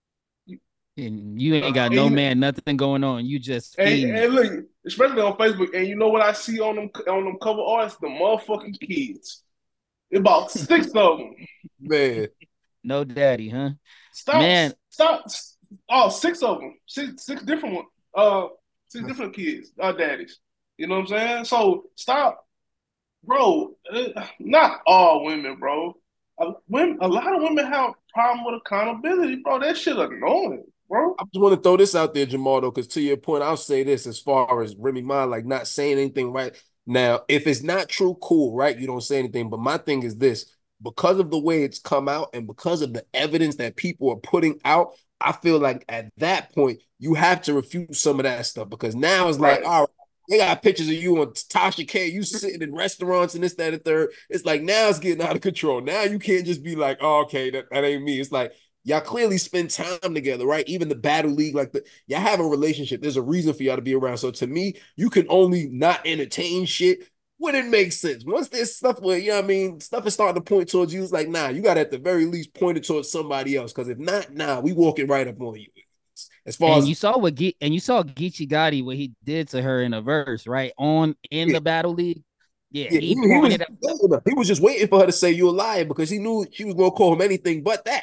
Speaker 3: And you ain't got uh, no and, man, nothing going on. You just
Speaker 2: and, and look, especially on Facebook, and you know what I see on them on them cover arts? The motherfucking kids. About six of them.
Speaker 1: Man.
Speaker 3: No daddy, huh?
Speaker 2: Stop. Man. Stop. Oh, six of them. Six six different ones. Uh six different kids, uh daddies. You know what I'm saying? So stop. Bro, uh, not all women, bro. Uh, women, a lot of women have a problem with accountability, bro. That shit annoying, bro.
Speaker 1: I just want to throw this out there, Jamal, though, because to your point, I'll say this as far as Remy Ma, like not saying anything right now. If it's not true, cool, right? You don't say anything. But my thing is this: because of the way it's come out and because of the evidence that people are putting out, I feel like at that point you have to refute some of that stuff because now it's like, right. all right, they got pictures of you on Tasha K, you sitting in restaurants and this, that, and third. It's like now it's getting out of control. Now you can't just be like, oh, okay, that, that ain't me. It's like y'all clearly spend time together, right? Even the battle league, like the y'all have a relationship. There's a reason for y'all to be around. So to me, you can only not entertain shit when it makes sense. Once there's stuff where, you know what I mean, stuff is starting to point towards you, it's like, nah, you got to at the very least point it towards somebody else. Because if not, nah, we walking right up on you. As far
Speaker 3: and
Speaker 1: as
Speaker 3: you saw what Ge- and you saw Geechee Gotti what he did to her in a verse, right? On in yeah. the battle league. Yeah,
Speaker 1: yeah he, he, he, was, he was just waiting for her to say you're a liar because he knew she was gonna call him anything but that.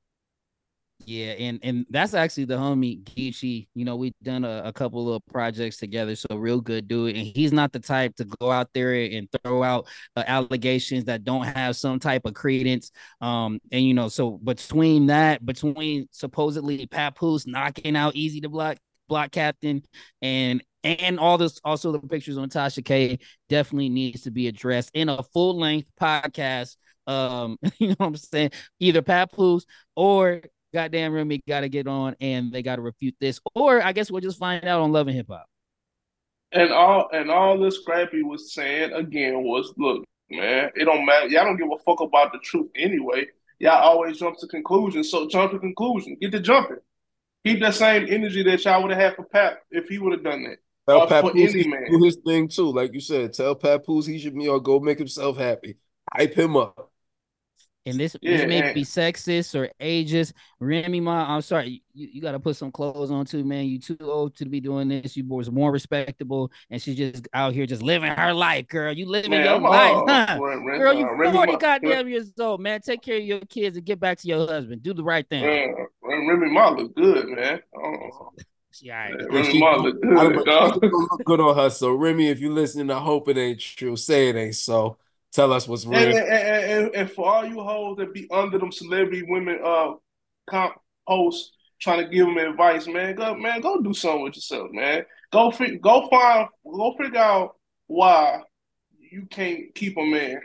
Speaker 3: Yeah, and and that's actually the homie Geechee. You know, we've done a, a couple of projects together, so real good dude. And he's not the type to go out there and throw out uh, allegations that don't have some type of credence. Um, and you know, so between that, between supposedly Papoose knocking out Easy the Block Block Captain, and and all this, also the pictures on Tasha K, definitely needs to be addressed in a full length podcast. Um, you know what I'm saying? Either Papoose or goddamn Remy got to get on and they got to refute this, or I guess we'll just find out on Love and Hip Hop.
Speaker 2: And all and all this Scrappy was saying again was, look, man, it don't matter. Y'all don't give a fuck about the truth anyway. Y'all always jump to conclusions. So jump to conclusion. Get to jumping. Keep that same energy that y'all would have had for Pap if he would have done that.
Speaker 1: Tell uh, Papoose he man. do his thing too, like you said. Tell Papoose he should be or go make himself happy. Hype him up.
Speaker 3: And this, yeah, this may man. be sexist or ageist. Remy Ma, I'm sorry, you, you got to put some clothes on too, man. You too old to be doing this. You was more respectable, and she's just out here just living her life, girl. You living man, your I'm life, all, huh? Remy, girl, you uh, forty goddamn years old, man. Take care of your kids and get back to your husband. Do the right thing.
Speaker 2: Man, Remy Ma look good, man. Oh.
Speaker 3: Yeah,
Speaker 2: yeah, Remy Ma look good, dog.
Speaker 1: Look good on her. So Remy, if you listening, I hope it ain't true. Say it ain't so. Tell us what's real.
Speaker 2: And, and, and, and for all you hoes that be under them celebrity women uh comp posts trying to give them advice, man, go man, go do something with yourself, man. Go go find go figure out why you can't keep a man.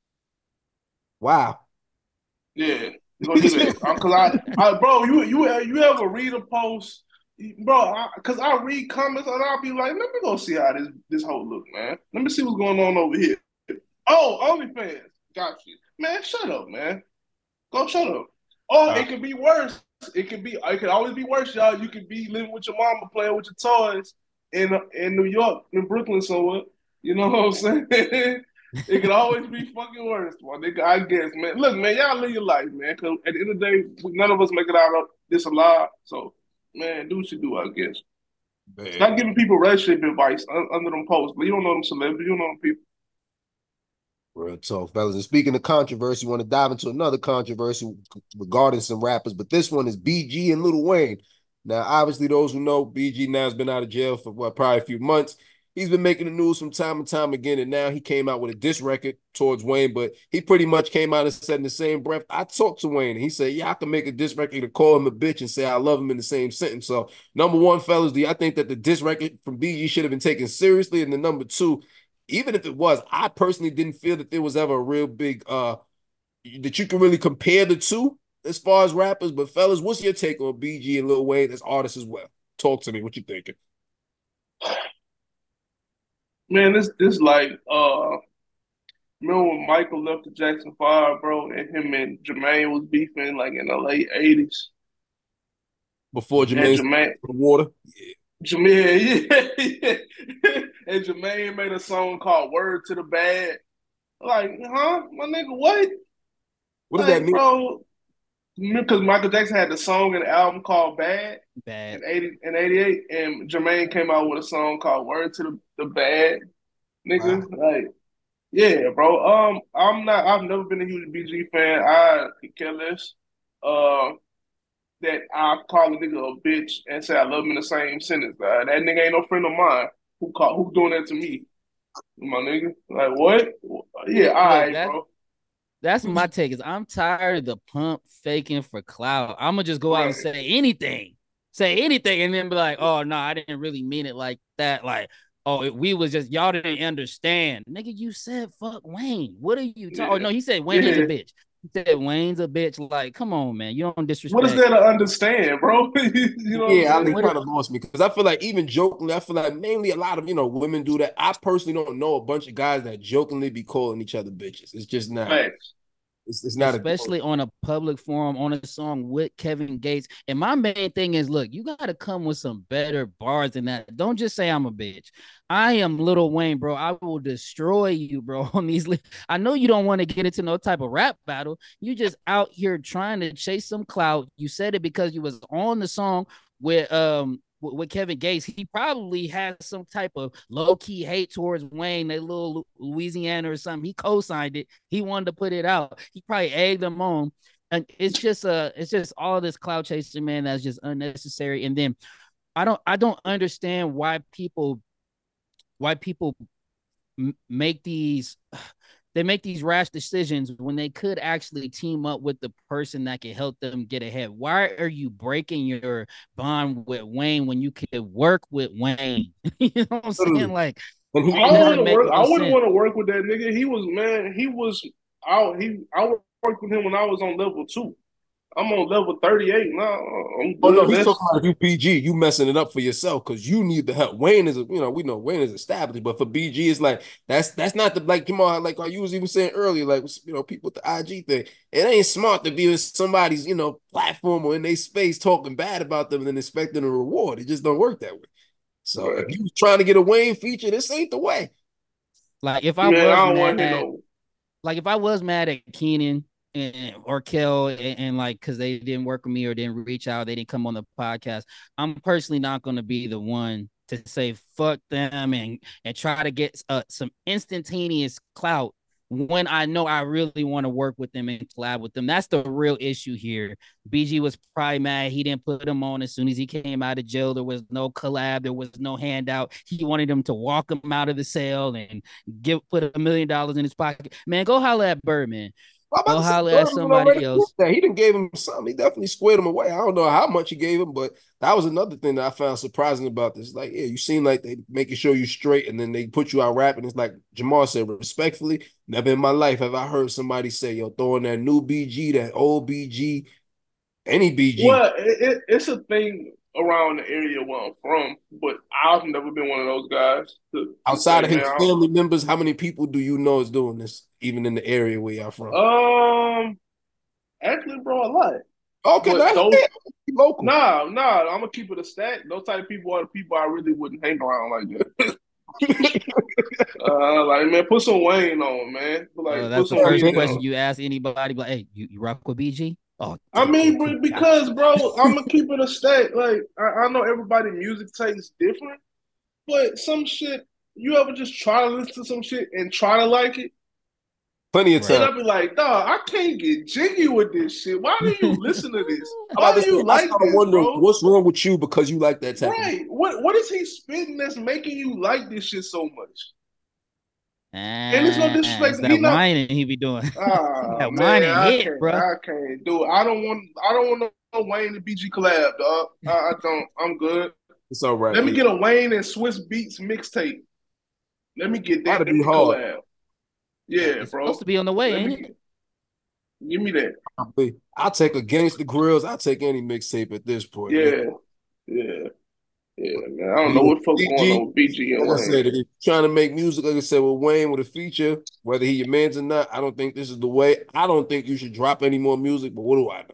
Speaker 1: Wow.
Speaker 2: Yeah, you gonna do that? Because I, I, bro, you you you ever read a post bro, because I, I read comments and I'll be like, let me go see how this this whole look, man. Let me see what's going on over here. Oh, OnlyFans, got you, man. Shut up, man. Go shut up. Oh,
Speaker 1: Uh,
Speaker 2: it could be worse. It could be. It could always be worse, y'all. You could be living with your mama, playing with your toys in in New York, in Brooklyn, somewhere. You know what I'm saying? It could always be fucking worse, my nigga. I guess, man. Look, man, y'all live your life, man. Because at the end of the day, none of us make it out of this alive. So, man, do what you do, I guess.
Speaker 1: man.
Speaker 2: Stop giving people relationship advice under them posts. But you don't know them celebrities. You don't know them people.
Speaker 1: Real talk, fellas. And speaking of controversy, want to dive into another controversy regarding some rappers, but this one is B G and Lil Wayne. Now, obviously, those who know, B G now has been out of jail for what, probably a few months. He's been making the news from time to time again, and now he came out with a diss record towards Wayne, but he pretty much came out and said in the same breath, I talked to Wayne, and he said, yeah, I can make a diss record to call him a bitch and say I love him in the same sentence. So, number one, fellas, do I think that the diss record from B G should have been taken seriously? And then number two, even if it was, I personally didn't feel that there was ever a real big uh that you can really compare the two as far as rappers. But fellas, what's your take on B G and Lil Wayne as artists as well? Talk to me. What you thinking?
Speaker 2: Man, this this like uh remember when Michael left the Jackson Five, bro, and him and Jermaine was beefing like in the late eighties.
Speaker 1: Before
Speaker 2: And
Speaker 1: Jermaine's
Speaker 2: Jermaine
Speaker 1: the water? Yeah.
Speaker 2: Jermaine, yeah, yeah. And Jermaine made a song called Word to the Bad. Like, huh? My nigga, what?
Speaker 1: What does that
Speaker 2: Like,
Speaker 1: mean?
Speaker 2: bro, because Michael Jackson had the song and the album called Bad
Speaker 3: Bad.
Speaker 2: in eighty in eighty-eight, and Jermaine came out with a song called Word to the, the Bad,
Speaker 1: Wow.
Speaker 2: nigga. Like, yeah, bro. Um, I'm not. I've never been a huge B G fan. I could care less. Uh, that I call a nigga a bitch and say I love him in the same sentence. Uh, that nigga ain't no friend of mine. Who call who doing that to me, my nigga? Like what? Yeah,
Speaker 3: Look,
Speaker 2: all
Speaker 3: look,
Speaker 2: right,
Speaker 3: that
Speaker 2: bro.
Speaker 3: that's my take. Is I'm tired of the pump faking for clout. I'm gonna just go out and
Speaker 2: Right.
Speaker 3: say anything, say anything, and then be like, "Oh no, I didn't really mean it like that." Like, "Oh, it, we was just y'all didn't understand." Nigga, you said fuck Wayne. What are you talking? Oh
Speaker 2: Yeah.
Speaker 3: no, he said Wayne is a
Speaker 2: Yeah.
Speaker 3: bitch. He said Wayne's a bitch. Like, come on, man, you don't
Speaker 2: What is
Speaker 3: disrespect.
Speaker 2: there to understand, bro? You know what I'm
Speaker 1: Yeah, Ali
Speaker 2: saying?
Speaker 3: What
Speaker 1: kind of lost me because I feel like even jokingly, I feel like mainly a lot of you know women do that. I personally don't know a bunch of guys that jokingly be calling each other bitches. It's just not.
Speaker 2: Facts.
Speaker 1: It's, it's not a thing.
Speaker 3: especially on a public forum on a song with Kevin Gates. And my main thing is, look, you got to come with some better bars than that. Don't just say I'm a bitch. I am Lil Wayne, bro. I will destroy you, bro. On these, li- I know you don't want to get into no type of rap battle. You just out here trying to chase some clout. You said it because you was on the song with um with Kevin Gates. He probably has some type of low key hate towards Wayne, that little Louisiana or something. He co-signed it. He wanted to put it out. He probably egged them on. And it's just uh it's just all this cloud chasing, man, that's just unnecessary. And then I don't I don't understand why people why people m- make these they make these rash decisions when they could actually team up with the person that can help them get ahead. Why are you breaking your bond with Wayne when you could work with Wayne? You know what I'm saying?
Speaker 1: Literally.
Speaker 3: Like,
Speaker 1: And he,
Speaker 2: I
Speaker 3: it
Speaker 1: and
Speaker 2: don't
Speaker 1: he
Speaker 2: want
Speaker 3: doesn't
Speaker 2: to
Speaker 3: make
Speaker 2: work. I
Speaker 3: no
Speaker 2: wouldn't
Speaker 3: sense.
Speaker 2: want to work with that nigga. He was man. He was out. He I worked with him when I was on level two. I'm on level thirty-eight now. I'm
Speaker 1: oh no,
Speaker 2: good.
Speaker 1: he's talking
Speaker 2: That's
Speaker 1: about if you P G, you messing it up for yourself because you need the help. Wayne is, a, you know, we know Wayne is established, but for B G, it's like that's that's not the like Jamal, like you was even saying earlier, like you know, people with the I G thing. It ain't smart to be in somebody's you know platform or in their space talking bad about them and then expecting a reward. It just don't work that way. So if
Speaker 2: right.
Speaker 1: you trying to get a Wayne feature, this ain't the way.
Speaker 3: Like if I
Speaker 2: Man, I
Speaker 3: was
Speaker 2: don't want to hear
Speaker 3: mad,
Speaker 2: no.
Speaker 3: like if I was mad at Keenan and or Kel and, and like because they didn't work with me or didn't reach out, they didn't come on the podcast. I'm personally not going to be the one to say fuck them and and try to get uh, some instantaneous clout when I know I really want to work with them and collab with them. That's the real issue here. B G was probably mad he didn't put him on as soon as he came out of jail. There was no collab, there was no handout. He wanted him to walk him out of the cell and give put a million dollars in his pocket. Man, go holler at Birdman.
Speaker 1: I'm about
Speaker 3: Go
Speaker 1: to say
Speaker 3: holler at
Speaker 1: Birdman already
Speaker 3: somebody
Speaker 1: did
Speaker 3: else.
Speaker 1: that. He didn't gave him something. He definitely squared him away. I don't know how much he gave him, but that was another thing that I found surprising about this. Like, yeah, you seem like they making sure you straight, and then they put you out rapping. It's like Jamal said, respectfully, never in my life have I heard somebody say, "Yo, throwing that new B G, that old B G, any B G."
Speaker 2: Well, it, it, it's a thing. around the area where I'm from, but I've never been one of those guys to, to
Speaker 1: Outside
Speaker 2: say,
Speaker 1: of
Speaker 2: man,
Speaker 1: his
Speaker 2: I,
Speaker 1: family members, how many people do you know is doing this, even in the area where y'all from?
Speaker 2: um, actually, bro, a lot.
Speaker 1: Okay,
Speaker 2: But
Speaker 1: that's
Speaker 2: those,
Speaker 1: it. Local.
Speaker 2: nah, nah, I'm gonna keep it a stack. Those type of people are the people I really wouldn't hang around like that. uh, like man, put some Wayne on, man.
Speaker 3: Oh,
Speaker 2: Like put
Speaker 3: that's the
Speaker 2: some
Speaker 1: Hell
Speaker 3: first
Speaker 1: yeah.
Speaker 2: Weezy
Speaker 3: question
Speaker 2: on.
Speaker 3: you ask anybody. Like, hey, you, you rock with B G? Oh,
Speaker 2: I
Speaker 3: okay, cool,
Speaker 2: mean,
Speaker 3: cool,
Speaker 2: bro,
Speaker 3: gotcha.
Speaker 2: because bro, I'm gonna keep it a stack. Like I, I know everybody music tastes different, but some shit you ever just try to listen to some shit and try to like it,
Speaker 1: Plenty of
Speaker 2: and
Speaker 3: Right.
Speaker 1: time.
Speaker 2: I'll be like, dog, I can't get jiggy with this shit. Why do you listen to this?
Speaker 1: I'm about
Speaker 2: Why
Speaker 1: to
Speaker 2: do
Speaker 1: say,
Speaker 2: you
Speaker 1: I
Speaker 2: like
Speaker 1: started
Speaker 2: this,
Speaker 1: wondering
Speaker 2: bro?
Speaker 1: what's wrong with you because you like that type of.
Speaker 2: Right. What what is he spitting that's making you like this shit so much? And it's no
Speaker 3: Ah,
Speaker 2: disrespect.
Speaker 3: it's
Speaker 2: He
Speaker 3: that
Speaker 2: not
Speaker 3: whining he be doing.
Speaker 2: ah
Speaker 3: That
Speaker 2: man,
Speaker 3: whining
Speaker 2: I
Speaker 3: hit,
Speaker 2: can't
Speaker 3: bro.
Speaker 2: I can't do it. I don't want I don't want no Wayne and B G collab, dog. I, I don't. I'm good.
Speaker 1: It's all right.
Speaker 2: Let me
Speaker 1: It,
Speaker 2: get a Wayne and Swiss Beats mixtape. Let me get that.
Speaker 1: that'd
Speaker 2: Let
Speaker 1: be
Speaker 2: me
Speaker 1: hard.
Speaker 2: collab. Yeah,
Speaker 3: It's supposed
Speaker 2: bro.
Speaker 3: to be on the way,
Speaker 2: Let
Speaker 3: ain't
Speaker 2: me
Speaker 3: it?
Speaker 2: get, give me that.
Speaker 1: I'll take Against the Grills. I'll take any mixtape at this point, man.
Speaker 2: Yeah, yeah, yeah,
Speaker 1: But,
Speaker 2: man. I don't
Speaker 1: but
Speaker 2: know
Speaker 1: yeah,
Speaker 2: what the fuck going
Speaker 1: B G,
Speaker 2: on with B G and
Speaker 1: like I
Speaker 2: Wayne.
Speaker 1: said, if you're trying to make music, like I said, with Wayne with a feature, whether he your man's or not, I don't think this is the way. I don't think you should drop any more music, but what do I know?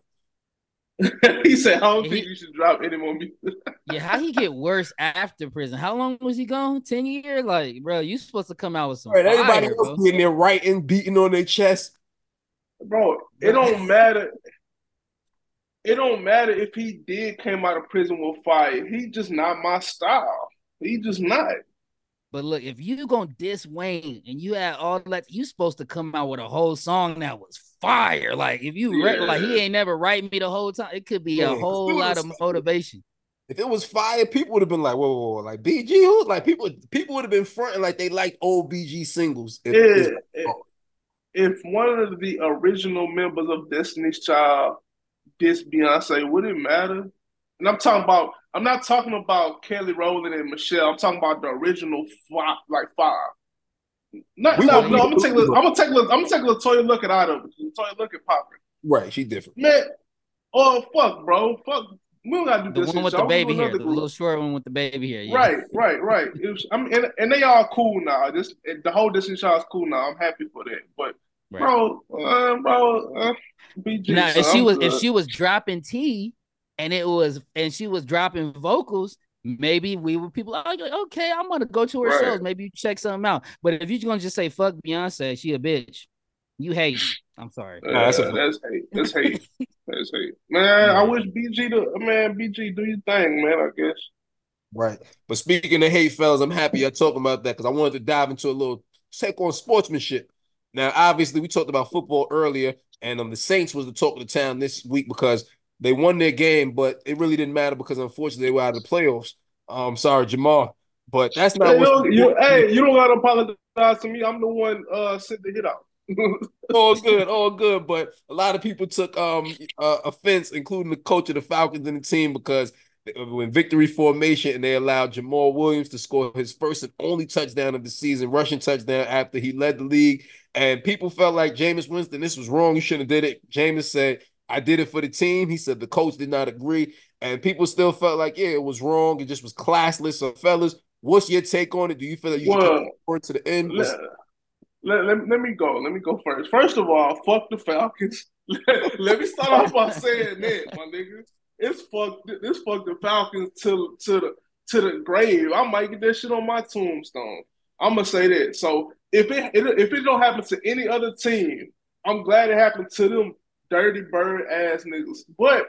Speaker 2: He said, I don't
Speaker 3: Yeah,
Speaker 2: think
Speaker 3: he,
Speaker 2: you should drop any more music.
Speaker 3: yeah, how he get worse after prison? How long was he gone? ten years? Like, bro, you supposed to come out with some
Speaker 1: All right, everybody
Speaker 3: fire,
Speaker 1: else
Speaker 3: bro.
Speaker 1: being there writing, beating on their chest.
Speaker 2: Bro, it
Speaker 3: Bro.
Speaker 2: don't matter. It don't matter if he did came out of prison with fire. He just not my style. He just not.
Speaker 3: But look, if you gonna diss Wayne and you had all that, you supposed to come out with a whole song that was fire. Like if you re- like he
Speaker 2: Yeah.
Speaker 3: ain't never write me the whole time, it could be a
Speaker 1: Yeah, because
Speaker 3: whole
Speaker 1: people
Speaker 3: lot
Speaker 1: would
Speaker 3: of motivation.
Speaker 1: if it was fire, people would have been like, whoa, whoa, whoa, like B G, who? Like people, people would have been fronting like they liked old B G singles. If
Speaker 2: Yeah.
Speaker 1: it's
Speaker 2: If one of the original members of Destiny's Child dissed Beyonce, would it matter? And I'm talking about, I'm not talking about Kelly Rowland and Michelle. I'm talking about the original five, like five. No,
Speaker 1: we
Speaker 2: no,
Speaker 1: wouldn't
Speaker 3: Well,
Speaker 2: no. I'm
Speaker 1: even
Speaker 2: gonna take,
Speaker 1: believe her.
Speaker 2: I'm gonna take, I'm gonna take Latoya Luckett out of it. Latoya Luckett popping,
Speaker 1: Right, she different.
Speaker 2: man. Oh fuck, bro, fuck. We don't gotta do
Speaker 3: the one
Speaker 2: Destiny's
Speaker 3: with the
Speaker 2: Child. We can
Speaker 3: baby
Speaker 2: do
Speaker 3: hair,
Speaker 2: another
Speaker 3: the
Speaker 2: group.
Speaker 3: little short one with the baby hair. Yeah.
Speaker 2: Right, right, right. It was, I mean, and, and they all cool now. This the whole Destiny Child is cool now. I'm happy for that. But
Speaker 3: Right.
Speaker 2: bro, uh, bro, uh, B G,
Speaker 3: Now,
Speaker 2: son,
Speaker 3: if she
Speaker 2: I'm
Speaker 3: was if
Speaker 2: good.
Speaker 3: she was dropping T and it was and she was dropping vocals, maybe we were people like, okay, I'm gonna go to her
Speaker 2: Right.
Speaker 3: shows. Maybe you check something out. But if you're gonna just say fuck Beyonce, she a bitch. You hate. I'm sorry.
Speaker 1: Nah, that's a
Speaker 2: Uh,
Speaker 1: fact.
Speaker 2: that's hate. That's hate. That's hate. Man, I
Speaker 3: Yeah.
Speaker 2: wish B G to man, B G, do your thing, man. I guess.
Speaker 1: Right. But speaking of hate, fellas, I'm happy you're talking about that because I wanted to dive into a little take on sportsmanship. Now, obviously, we talked about football earlier, and um, the Saints was the talk of the town this week because they won their game, but it really didn't matter because unfortunately they were out of the playoffs. Um, sorry, Jamal, but that's not
Speaker 2: Hey,
Speaker 1: what's
Speaker 2: you, you,
Speaker 1: important.
Speaker 2: hey, you don't gotta apologize to me. I'm the one uh sent the hit out.
Speaker 1: All good, all good. But a lot of people took um uh, offense, including the coach of the Falcons and the team, because when victory formation and they allowed Jamal Williams to score his first and only touchdown of the season, rushing touchdown after he led the league. And people felt like Jameis Winston, this was wrong. You shouldn't have did it. Jameis said, I did it for the team. He said the coach did not agree. And people still felt like, yeah, it was wrong. It just was classless. So, fellas, what's your take on it? Do you feel that you should keep
Speaker 2: Well,
Speaker 1: going to the end? What's
Speaker 2: let, let, let, let me go. Let me go first. First of all, fuck the Falcons. let, let me start off by saying that, my nigga. It's fuck this fuck the Falcons to to the to the grave. I might get that shit on my tombstone. I'm gonna say that. So if it, it if it don't happen to any other team, I'm glad it happened to them dirty bird ass niggas. But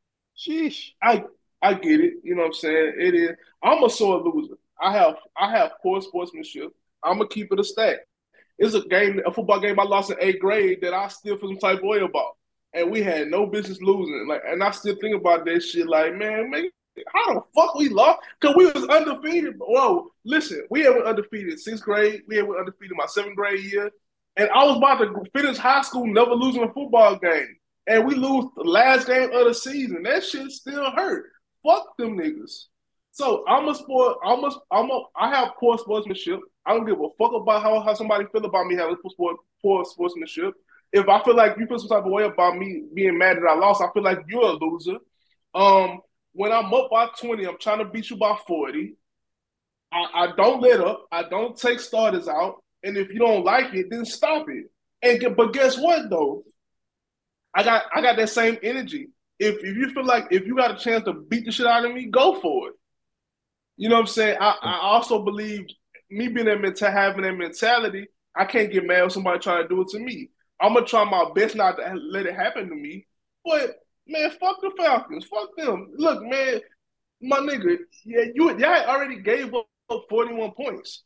Speaker 1: sheesh.
Speaker 2: I I get it. You know what I'm saying? It is. I'm a sore loser. I have I have poor sportsmanship. I'm gonna keep it a stack. It's a game, a football game I lost in eighth grade that I still feel some type of way about, and we had no business losing. Like, and I still think about that shit. Like, man, man, how the fuck we lost? Cause we was undefeated. Whoa, listen, we had been undefeated sixth grade. We had been undefeated my seventh grade year, and I was about to finish high school never losing a football game, and we lose the last game of the season. That shit still hurt. Fuck them niggas. So I'm a sport. I'm a. I'm a. I have poor sportsmanship. I don't give a fuck about how, how somebody feel about me having poor, poor sportsmanship. If I feel like you feel some type of way about me being mad that I lost, I feel like you're a loser. Um, when I'm up by twenty, I'm trying to beat you by forty. I, I don't let up. I don't take starters out. And if you don't like it, then stop it. And but guess what though? I got I got that same energy. If if you feel like if you got a chance to beat the shit out of me, go for it. You know what I'm saying? I, I also believe me being that mental having that mentality, I can't get mad with somebody trying to do it to me. I'm gonna try my best not to let it happen to me. But man, fuck the Falcons. Fuck them. Look, man, my nigga, yeah, you y'all already gave up forty-one points.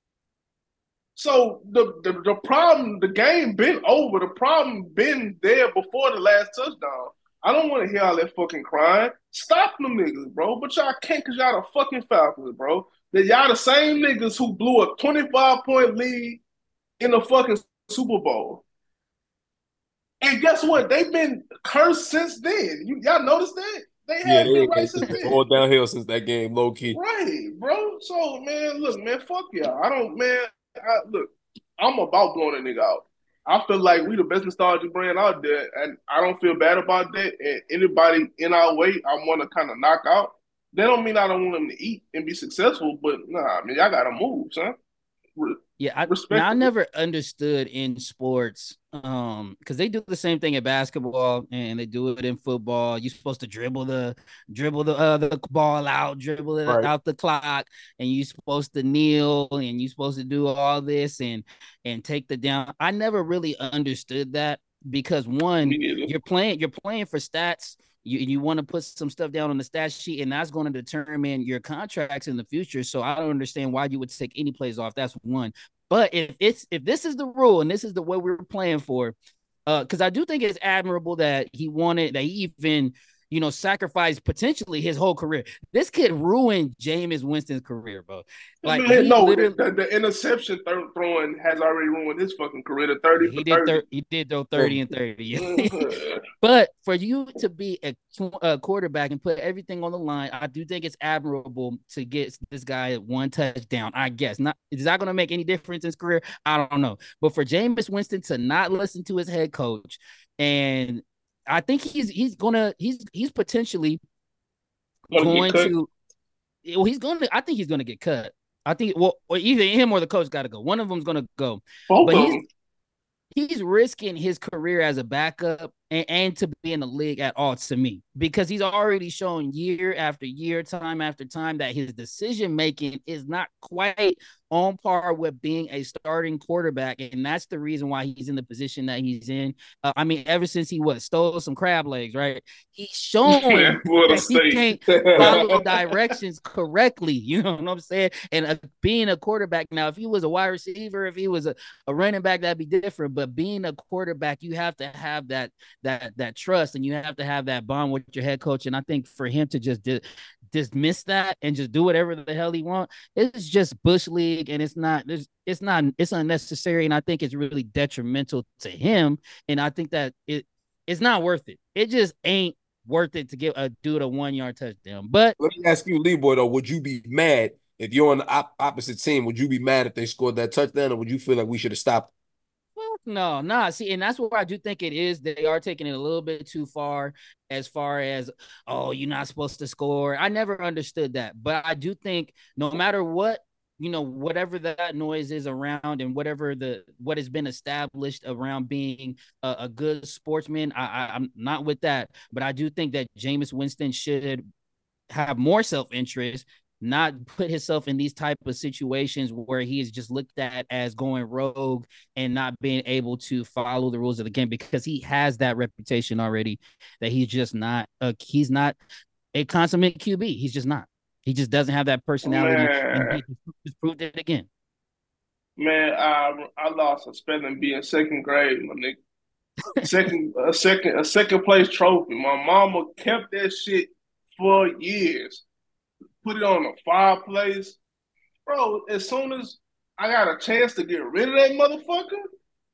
Speaker 2: So the, the the problem, the game been over. The problem been there before the last touchdown. I don't want to hear all that fucking crying. Stop them niggas, bro. But y'all can't because y'all the fucking Falcons, bro. That y'all the same niggas who blew a twenty-five point lead in the fucking Super Bowl. And guess what? They've been cursed since then. You, y'all noticed that? They
Speaker 1: Yeah,
Speaker 2: have
Speaker 1: they,
Speaker 2: been right
Speaker 1: they,
Speaker 2: since
Speaker 1: it's
Speaker 2: then.
Speaker 1: all downhill since that game, low key.
Speaker 2: Right, bro. So, man, look, man, fuck y'all. I don't, man, I, look, I'm about blowing a nigga out. I feel like we the best nostalgia brand out there, and I don't feel bad about that. And anybody in our way, I want to kind of knock out. That don't mean I don't want them to eat and be successful, but nah, I mean, y'all got to move, son. Re-
Speaker 3: Yeah, I, now I never understood in sports, um, because they do the same thing in basketball and they do it in football. You're supposed to dribble the dribble the uh, the ball out, dribble it
Speaker 1: Right.
Speaker 3: out the clock, and you're supposed to kneel and you're supposed to do all this and and take the down. I never really understood that because one, you're playing you're playing for stats. You you want to put some stuff down on the stat sheet, and that's going to determine your contracts in the future. So I don't understand why you would take any plays off. That's one. But if it's if this is the rule and this is the way we're playing for, uh, because I do think it's admirable that he wanted that he even you know sacrificed potentially his whole career. This could ruin Jameis Winston's career, bro. Like
Speaker 2: man,
Speaker 3: he
Speaker 2: no,
Speaker 3: literally.
Speaker 2: the, the interception th- throwing has already ruined his fucking career. The thirty
Speaker 3: He
Speaker 2: for
Speaker 3: did.
Speaker 2: thirty.
Speaker 3: Thir- he did throw thirty and thirty.
Speaker 2: Mm-hmm.
Speaker 3: But for you to be a, a quarterback and put everything on the line, I do think it's admirable to get this guy one touchdown. I guess not. Is that going to make any difference in his career? I don't know. But for Jameis Winston to not listen to his head coach, and I think he's he's gonna he's he's potentially
Speaker 2: Gonna
Speaker 3: going
Speaker 2: get cut.
Speaker 3: to. Well, he's going to. I think he's going to get cut. I think. Well, or either him or the coach got to go. One of them's going to go.
Speaker 2: Both
Speaker 3: But
Speaker 2: of
Speaker 3: he's
Speaker 2: them.
Speaker 3: he's risking his career as a backup and, and to be in the league at all to me because he's already shown year after year, time after time that his decision making is not quite on par with being a starting quarterback, and that's the reason why he's in the position that he's in. Uh, I mean, ever since he what stole some crab legs, right? He's shown that he can't follow directions correctly. You know what I'm saying? And uh, being a quarterback now, if he was a wide receiver, if he was a, a running back, that'd be different. But being a quarterback, you have to have that that that trust, and you have to have that bond with your head coach. And I think for him to just di- dismiss that and just do whatever the hell he wants, it's just bush league, and it's not. It's not. It's unnecessary, and I think it's really detrimental to him. And I think that it it's not worth it. It just ain't worth it to give a dude a one yard touchdown. But
Speaker 1: let me ask you, Lee Boy, though, would you be mad if you're on the op- opposite team? Would you be mad if they scored that touchdown, or would you feel like we should have stopped?
Speaker 3: No, nah. See, and that's where I do think it is. They are taking it a little bit too far as far as, oh, you're not supposed to score. I never understood that. But I do think no matter what, you know, whatever that noise is around and whatever the what has been established around being a, a good sportsman, I, I, I'm not with that. But I do think that Jameis Winston should have more self-interest, not put himself in these type of situations where he is just looked at as going rogue and not being able to follow the rules of the game, because he has that reputation already that he's just not a, he's not a consummate Q B. He's just not. He just doesn't have that personality,
Speaker 2: Man.
Speaker 3: and he just proved it again.
Speaker 2: Man, I I lost a spelling bee in second grade, my nigga. Second a second a second place trophy. My mama kept that shit for years. Put it on a fireplace. Bro, as soon as I got a chance to get rid of that motherfucker,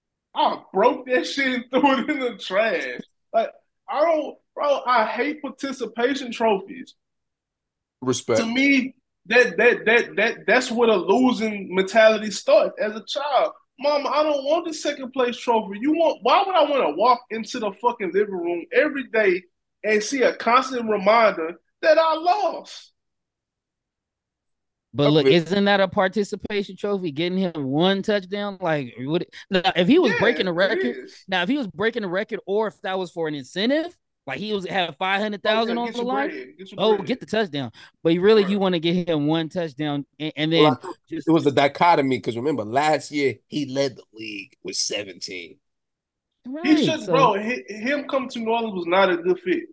Speaker 2: I broke that shit and threw it in the trash. Like, I don't, bro, I hate participation trophies.
Speaker 1: Respect.
Speaker 2: To me, that that that that that's where the losing mentality starts as a child. Mom, I don't want the second place trophy. You want why would I want to walk into the fucking living room every day and see a constant reminder that I lost.
Speaker 3: But look, isn't that a participation trophy? Getting him one touchdown, like would it, now, if he was
Speaker 2: Yeah,
Speaker 3: breaking a
Speaker 2: it
Speaker 3: record.
Speaker 2: is.
Speaker 3: Now, if he was breaking a record, or if that was for an incentive, like he was had five hundred
Speaker 2: Oh yeah,
Speaker 3: thousand on
Speaker 2: get
Speaker 3: the
Speaker 2: your
Speaker 3: line.
Speaker 2: bread. Get your
Speaker 3: Oh,
Speaker 2: bread.
Speaker 3: get the touchdown. But really,
Speaker 2: Right.
Speaker 3: you want to get him one touchdown, and, and
Speaker 1: Well,
Speaker 3: then
Speaker 1: I,
Speaker 3: just
Speaker 1: it was the dichotomy because remember last year he led the league with seventeen.
Speaker 2: He
Speaker 3: right.
Speaker 2: should,
Speaker 3: So
Speaker 2: bro. Him come to New Orleans was not a good fit.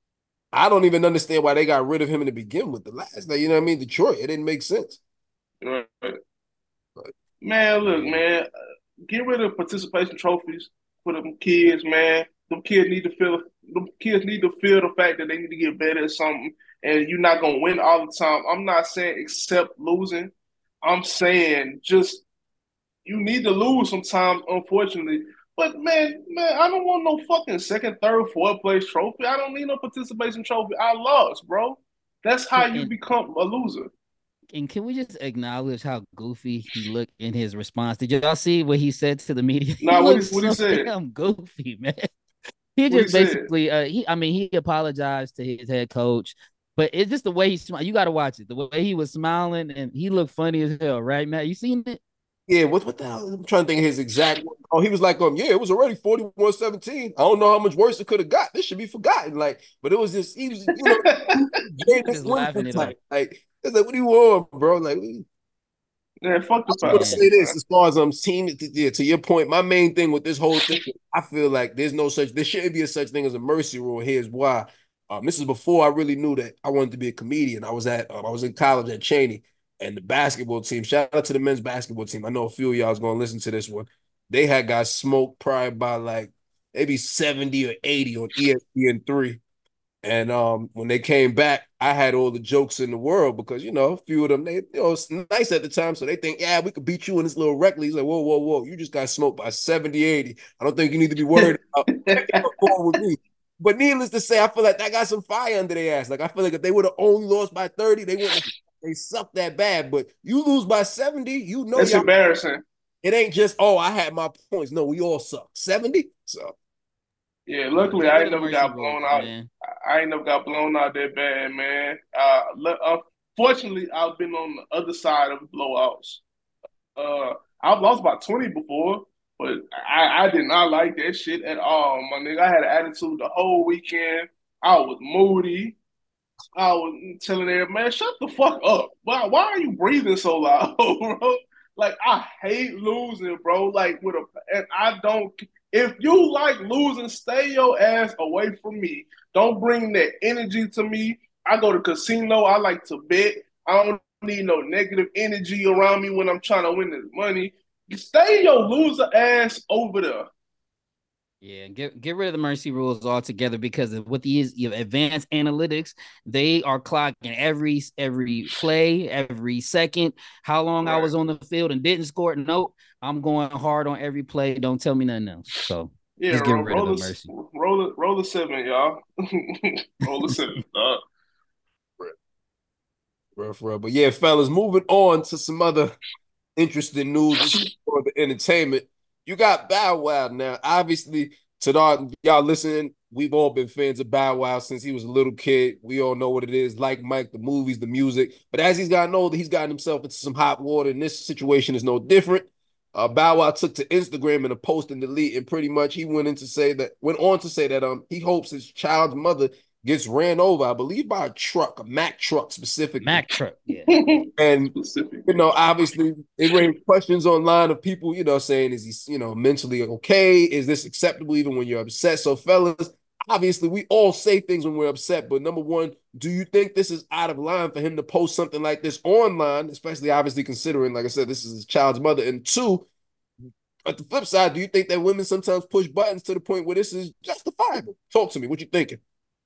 Speaker 1: I don't even understand why they got rid of him in the begin with the last. Like, you know what I mean? Detroit, it didn't make sense.
Speaker 2: Right.
Speaker 1: But,
Speaker 2: Man, look,
Speaker 3: yeah,
Speaker 2: man, get rid of participation trophies for them kids, man. Them kids need to feel. Them kids need to feel the fact that they need to get better at something, and you're not gonna win all the time. I'm not saying accept losing. I'm saying just you need to lose sometimes, unfortunately. But man, man, I don't want no fucking second, third, fourth place trophy. I don't need no participation trophy. I lost, bro. That's how you
Speaker 3: and
Speaker 2: become a loser.
Speaker 3: and can we just acknowledge how goofy he looked in his response? Did y'all see what he said to the media? He
Speaker 2: Now, what he
Speaker 3: looks
Speaker 2: what he
Speaker 3: so
Speaker 2: said?
Speaker 3: damn goofy, man. He
Speaker 2: What he
Speaker 3: just
Speaker 2: said?
Speaker 3: basically, uh, he, I mean, he apologized to his head coach, but it's just the way he smiled. You got to watch it. The way he was smiling, and he looked funny as hell, right, Matt? You seen it?
Speaker 1: yeah, what what the hell? I'm trying to think of his exact. Oh, he was like, um, yeah, it was already forty-one seventeen. I don't know how much worse it could have got. This should be forgotten. Like, but it was just he was, you know,
Speaker 3: He was
Speaker 1: Jameis
Speaker 3: just laughing
Speaker 1: Winston
Speaker 3: it off.
Speaker 1: type. Like, it's like, what do you want, bro? Like,
Speaker 2: Man, fuck
Speaker 1: I
Speaker 2: the
Speaker 1: was going to
Speaker 2: Falcons,
Speaker 1: say
Speaker 3: Man,
Speaker 1: this
Speaker 2: man.
Speaker 1: as far as um team. Yeah, to your point, my main thing with this whole thing, I feel like there's no such. There shouldn't be a such thing as a mercy rule. Here's why. Um, this is before I really knew that I wanted to be a comedian. I was at um, I was in college at Cheney, and the basketball team. Shout out to the men's basketball team. I know a few of y'all is going to listen to this one. They had got smoked probably by like maybe seventy or eighty on E S P N three. And um, when they came back, I had all the jokes in the world because, you know, a few of them, they, you know, it's nice at the time. So they think, yeah, we could beat you in this little rec league. He's like, whoa, whoa, whoa. You just got smoked by seventy, eighty. I don't think you need to be worried about checking the ball with me. But needless to say, I feel like that got some fire under their ass. Like, I feel like if they would have only lost by thirty, they wouldn't have, they sucked that bad. But you lose by seventy, you know,
Speaker 2: That's
Speaker 1: y'all,
Speaker 2: embarrassing.
Speaker 1: it ain't just, oh, I had my points. No, we all suck. seventy? So,
Speaker 2: Yeah,
Speaker 3: yeah,
Speaker 2: luckily
Speaker 3: get
Speaker 2: I
Speaker 3: rid
Speaker 2: ain't
Speaker 3: of the
Speaker 2: never
Speaker 3: mercy
Speaker 2: got
Speaker 3: rules,
Speaker 2: blown out.
Speaker 3: man.
Speaker 2: I ain't never got blown out that bad, man. Uh, unfortunately, I've been on the other side of blowouts. Uh, I've lost by twenty before, but I, I did not like that shit at all, my nigga. I had an attitude the whole weekend. I was moody. I was telling everybody, man, shut the fuck up. Why, why are you breathing so loud, bro? Like, I hate losing, bro. Like, with a, and I don't, if you like losing, stay your ass away from me. Don't bring that energy to me. I go to casino. I like to bet. I don't need no negative energy around me when I'm trying to win this money. Stay your loser ass over there.
Speaker 3: Yeah, get get rid of the mercy rules altogether because of with these you know, advanced analytics, they are clocking every every play, every second, how long I
Speaker 2: Right.
Speaker 3: was on the field and didn't score. Nope, I'm going hard on every play. Don't tell me nothing else. So
Speaker 2: Yeah,
Speaker 3: just get
Speaker 2: roll,
Speaker 3: rid of
Speaker 2: roll,
Speaker 3: the
Speaker 2: the,
Speaker 3: mercy.
Speaker 2: roll, the, roll the seven, y'all. Roll the seven, dog.
Speaker 1: rough, rough. But yeah, fellas, moving on to some other interesting news for the entertainment. You got Bow Wow now. Obviously, to the, y'all listening, we've all been fans of Bow Wow since he was a little kid. We all know what it is, like Mike, the movies, the music. But as he's gotten older, he's gotten himself into some hot water, and this situation is no different. Uh, Bow Wow took to Instagram in a post and delete, and pretty much he went in to say that went on to say that um he hopes his child's mother gets ran over, I believe, by a truck, a Mack truck specifically.
Speaker 3: Mac truck, yeah.
Speaker 1: And
Speaker 2: Specific.
Speaker 1: you know, obviously, it raised questions online of people, you know, saying, is he, you know, mentally okay? Is this acceptable even when you're upset? So, fellas, obviously, we all say things when we're upset. But number one, do you think this is out of line for him to post something like this online, especially obviously considering, like I said, this is his child's mother? And two, at the flip side, do you think that women sometimes push buttons to the point where this is justifiable? Talk to me. What you thinking?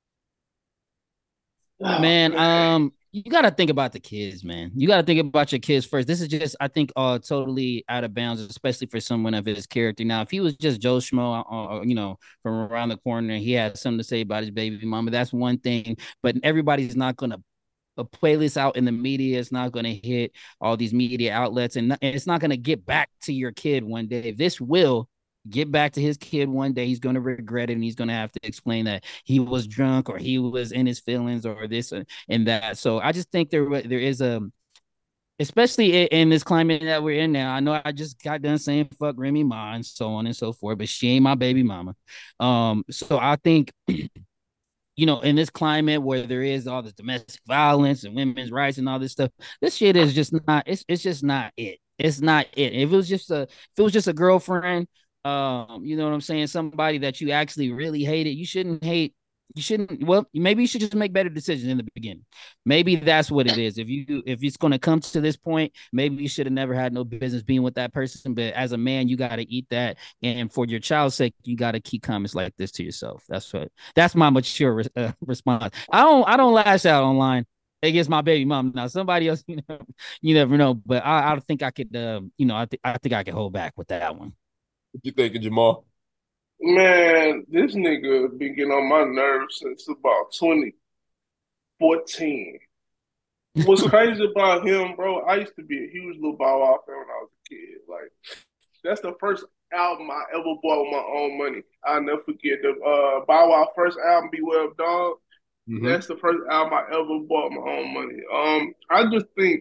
Speaker 2: Oh,
Speaker 3: Man,
Speaker 2: man.
Speaker 3: um, you got to think about the kids, man. You got to think about your kids first. This is just, I think, uh, totally out of bounds, especially for someone of his character. Now, if he was just Joe Schmo, uh, uh, you know, from around the corner, and he had something to say about his baby mama, that's one thing. But everybody's not gonna a playlist out in the media. It's not going to hit all these media outlets, and, and it's not going to get back to your kid one day. This will get back to his kid one day. He's going to regret it, and he's going to have to explain that he was drunk or he was in his feelings or this and that. So I just think there there is a, especially in this climate that we're in now. I know I just got done saying fuck Remy Ma and so on and so forth, but she ain't my baby mama. Um, so I think, you know, in this climate where there is all this domestic violence and women's rights and all this stuff, this shit is just not, it's it's just not it. It's not it. If it was just a if it was just a girlfriend, um, you know what I'm saying, somebody that you actually really hated, you shouldn't hate. You shouldn't. Well, maybe you should just make better decisions in the beginning. Maybe that's what it is. If you if it's going to come to this point, maybe you should have never had no business being with that person. But as a man, you got to eat that, and for your child's sake, you got to keep comments like this to yourself. That's what. That's my mature uh, response. I don't. I don't lash out online against my baby mom. Now, somebody else, you know, you never know. But I, I think I could. Uh, you know, I think I think I could hold back with that one.
Speaker 1: What you thinking, Jamal?
Speaker 2: Man, this nigga been getting on my nerves since about twenty fourteen. What's crazy about him, bro? I used to be a huge Lil Bow Wow fan when I was a kid. Like, that's the first album I ever bought with my own money. I'll never forget the uh, Bow Wow first album, Beware of Dog. Mm-hmm. That's the first album I ever bought with my own money. Um, I just think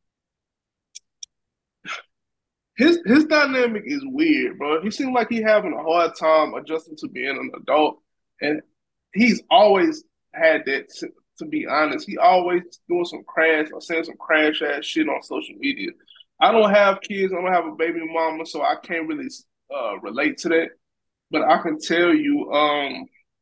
Speaker 2: his his dynamic is weird, bro. He seems like he's having a hard time adjusting to being an adult, and he's always had that. To be honest, he always doing some crash or saying some crash ass shit on social media. I don't have kids. I don't have a baby mama, so I can't really uh, relate to that. But I can tell you, um,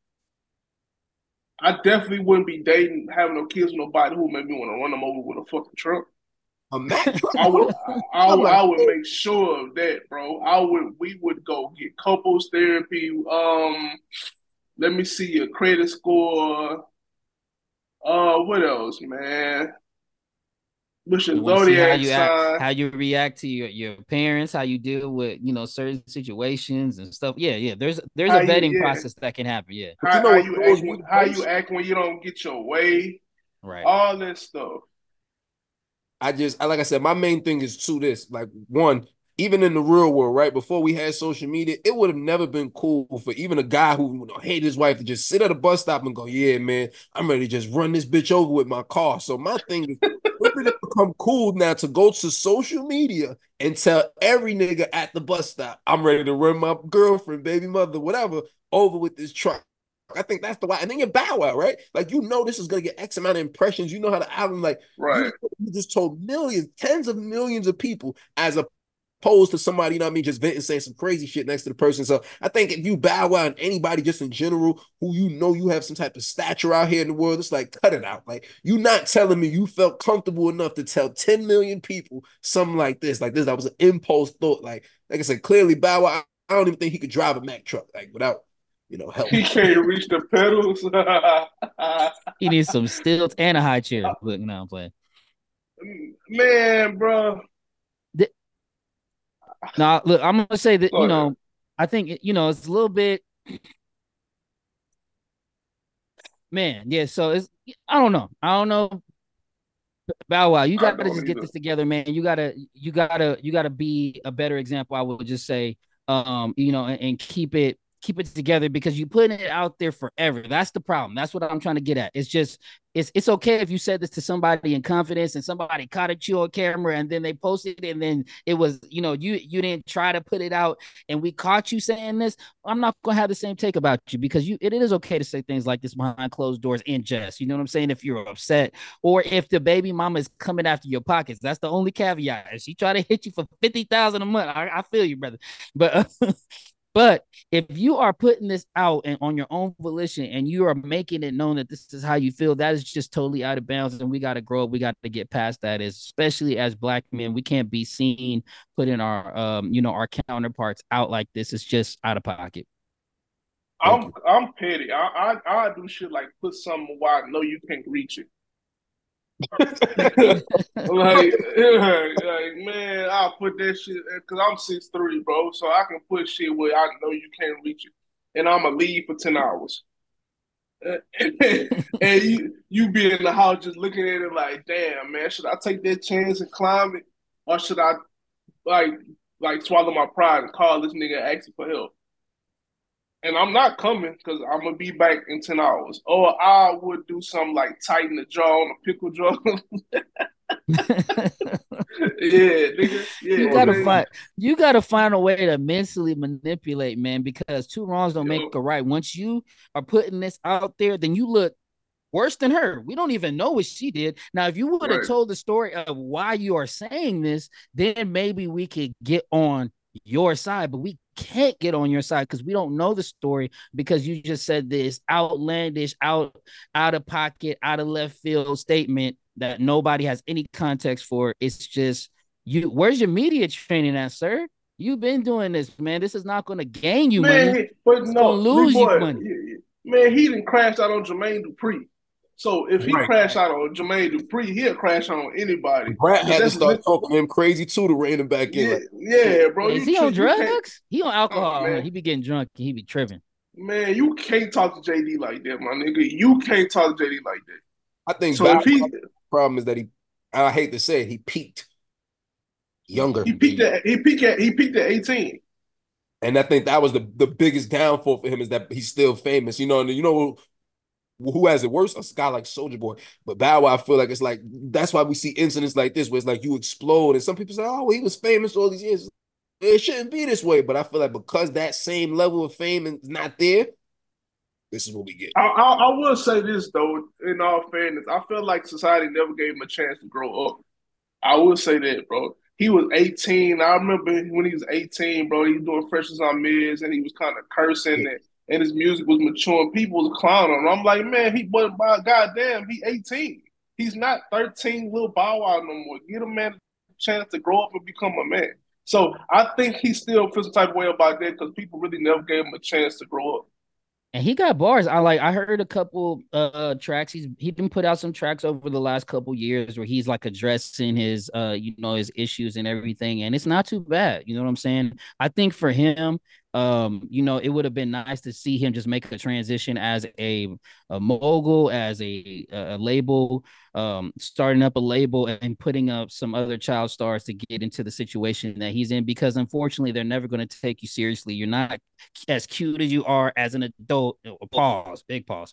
Speaker 2: I definitely wouldn't be dating, having no kids with nobody who made me want to run them over with a fucking truck.
Speaker 1: A Mack truck?
Speaker 2: I would, I, I, I would make sure of that, bro. I would, we would go get couples therapy. Um, let me see your credit score. Uh, what else, man? What's your zodiac
Speaker 3: how you
Speaker 2: sign?
Speaker 3: Act, how you react to your, your parents, how you deal with, you know, certain situations and stuff. Yeah, yeah. There's there's how a vetting you, yeah. process that can happen. Yeah.
Speaker 2: How, you, know how, you act when, how you act when you don't get your way.
Speaker 3: Right.
Speaker 2: All this stuff.
Speaker 1: I just, like I said, my main thing is to this. Like, one, even in the real world, right, before we had social media, it would have never been cool for even a guy who, you know, hated his wife to just sit at a bus stop and go, yeah, man, I'm ready to just run this bitch over with my car. So my thing is, it become cool now to go to social media and tell every nigga at the bus stop, I'm ready to run my girlfriend, baby mother, whatever, over with this truck. I think that's the why. And then you Bow Wow, right? Like, you know, this is going to get X amount of impressions. You know how the album, like,
Speaker 2: right.
Speaker 1: you, you just told millions, tens of millions of people as a opposed to somebody, you know what I mean, just venting, saying some crazy shit next to the person. So I think if you Bow Wow and anybody just in general who you know you have some type of stature out here in the world, it's like, cut it out. Like, you not telling me you felt comfortable enough to tell ten million people something like this, like this, that was an impulse thought. Like, like I said, clearly Bow Wow, I don't even think he could drive a Mack truck, like, without, you know, help.
Speaker 2: He can't reach the pedals.
Speaker 3: He needs some stilts and a high chair. Look, now I'm playing.
Speaker 2: Man, bro.
Speaker 3: Now, look, I'm gonna say that, you know, I think, you know, it's a little bit, man. Yeah, so it's, I don't know, I don't know. Bow Wow, you gotta just either. get this together, man. You gotta, you gotta, you gotta be a better example. I would just say, um, you know, and, and keep it. keep it together, because you putting it out there forever. That's the problem. That's what I'm trying to get at. It's just, it's it's okay if you said this to somebody in confidence and somebody caught it you on camera and then they posted it and then it was, you know, you you didn't try to put it out and we caught you saying this. I'm not gonna have the same take about you, because you it, it is okay to say things like this behind closed doors in jest. You know what I'm saying? If you're upset or if the baby mama is coming after your pockets, that's the only caveat. If she try to hit you for fifty thousand a month, I, I feel you, brother. But uh, But if you are putting this out and on your own volition and you are making it known that this is how you feel, that is just totally out of bounds. And we got to grow up. We got to get past that, especially as Black men. We can't be seen putting our, um, you know, our counterparts out like this. It's just out of pocket.
Speaker 2: I'm I'm petty. I, I I do shit like put something where I know you can't reach it. like, like, man, I'll put that shit because I'm six three, bro. So I can put shit where I know you can't reach it, and I'ma leave for ten hours. and you you be in the house just looking at it like, damn, man, should I take that chance and climb it, or should I like like swallow my pride and call this nigga asking for help. And I'm not coming because I'm gonna be back in ten hours. Or I would do something like tighten the jaw on a pickle jar. Yeah, nigga. Yeah,
Speaker 3: you gotta
Speaker 2: man.
Speaker 3: find you gotta find a way to mentally manipulate, man, because two wrongs don't make
Speaker 2: Yo,
Speaker 3: a right. Once you are putting this out there, then you look worse than her. We don't even know what she did. Now, if you would have
Speaker 2: right.
Speaker 3: told the story of why you are saying this, then maybe we could get on your side, but we can't get on your side because we don't know the story, because you just said this outlandish, out out of pocket, out of left field statement that nobody has any context for. It's just you. Where's your media training at, sir? You've been doing this, man. This is not going to gain you money.
Speaker 2: Man, but
Speaker 3: It's going
Speaker 2: no,
Speaker 3: to
Speaker 2: big
Speaker 3: lose you
Speaker 2: boy,
Speaker 3: money.
Speaker 2: man, he didn't crash out on Jermaine Dupri. So if he
Speaker 1: Right.
Speaker 2: crashed out on Jermaine Dupri, he'll crash on anybody.
Speaker 1: Brad had to
Speaker 2: That's
Speaker 1: start talking him crazy too to rein him back in.
Speaker 2: yeah,
Speaker 1: Like,
Speaker 2: yeah, bro.
Speaker 3: Is
Speaker 2: You
Speaker 3: he on
Speaker 2: you can't,
Speaker 3: drugs? He on alcohol.
Speaker 2: oh,
Speaker 3: Huh?
Speaker 2: man,
Speaker 3: He be getting drunk and he be tripping.
Speaker 2: man, you can't talk to J D like that, my nigga. You can't talk to J D like that.
Speaker 1: I think
Speaker 2: So
Speaker 1: Bow
Speaker 2: if he
Speaker 1: Wow's problem is that he, I hate to say it, he peaked younger.
Speaker 2: he peaked at he peaked at he peaked at eighteen.
Speaker 1: And I think that was the, the biggest downfall for him, is that he's still famous. You know, and you know who, who has it worse? A guy like Soulja Boy. But Bow Wow, I feel like it's like, that's why we see incidents like this where it's like you explode. And some people say, oh, well, he was famous all these years. It shouldn't be this way. But I feel like because that same level of fame is not there, this is what we get.
Speaker 2: I, I, I will say this though, in all fairness, I feel like society never gave him a chance to grow up. I will say that, bro. He was eighteen. I remember when he was eighteen, bro. He was doing Freshers on Mids, and he was kind of cursing, and, and his music was maturing. People was clowning him. I'm like, man, he wasn't by goddamn. He eighteen. He's not thirteen, little Bow Wow no more. Get a man a chance to grow up and become a man. So I think he still feels some type of way about that because people really never gave him a chance to grow up.
Speaker 3: And he got bars. I like. I heard a couple uh tracks. He's he been put out some tracks over the last couple years where he's like addressing his uh you know his issues and everything, and it's not too bad. You know what I'm saying? I think for him, um, you know, it would have been nice to see him just make a transition as a, a mogul, as a, a label, um, starting up a label and putting up some other child stars to get into the situation that he's in, because unfortunately they're never going to take you seriously. You're not as cute as you are as an adult. Pause, big pause.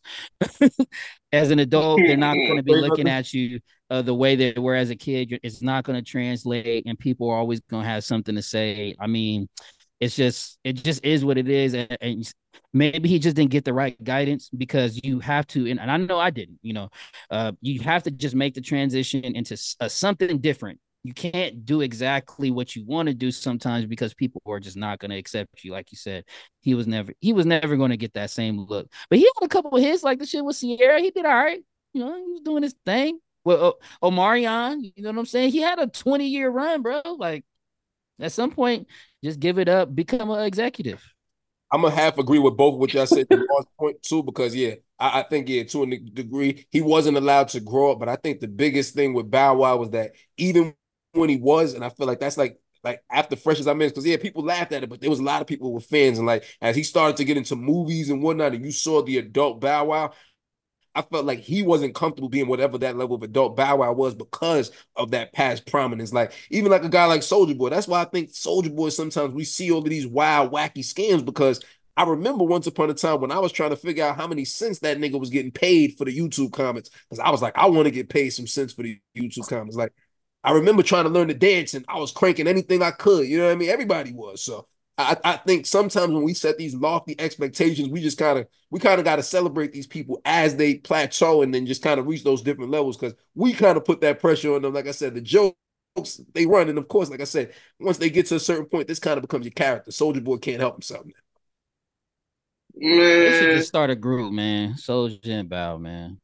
Speaker 3: As an adult, they're not going to be looking at you uh, the way that were as a kid. It's not going to translate, and people are always going to have something to say. I mean, it's just it just is what it is, and, and maybe he just didn't get the right guidance, because you have to, and, and I know I didn't. You know, uh, you have to just make the transition into uh, something different. You can't do exactly what you want to do sometimes, because people are just not going to accept you. Like you said, he was never he was never going to get that same look. But he had a couple of hits, like the shit with Sierra. He did all right. You know, he was doing his thing. Well, uh, Omarion, you know what I'm saying? He had a twenty year run, bro. Like at some point, just give it up, become an executive.
Speaker 1: I'm gonna half agree with both what y'all said to Law's point too, because yeah, I, I think yeah, to a degree, he wasn't allowed to grow up. But I think the biggest thing with Bow Wow was that even when he was, and I feel like that's like like after Fresh as I mentioned, because yeah, people laughed at it, but there was a lot of people who were fans, and like as he started to get into movies and whatnot, and you saw the adult Bow Wow, I felt like he wasn't comfortable being whatever that level of adult Bow Wow was because of that past prominence. Like even like a guy like Soulja Boy. That's why I think Soulja Boy, sometimes we see all of these wild, wacky scams, because I remember once upon a time when I was trying to figure out how many cents that nigga was getting paid for the YouTube comments, because I was like, I want to get paid some cents for the YouTube comments. Like I remember trying to learn to dance, and I was cranking anything I could. You know what I mean? Everybody was. So I, I think sometimes when we set these lofty expectations, we just kind of we kind of got to celebrate these people as they plateau and then just kind of reach those different levels, because we kind of put that pressure on them. Like I said, the jokes they run, and of course, like I said, once they get to a certain point, this kind of becomes your character. Soulja Boy can't help himself, man.
Speaker 3: They should
Speaker 2: Man,
Speaker 3: just start a group, man. Soulja and Bow, man.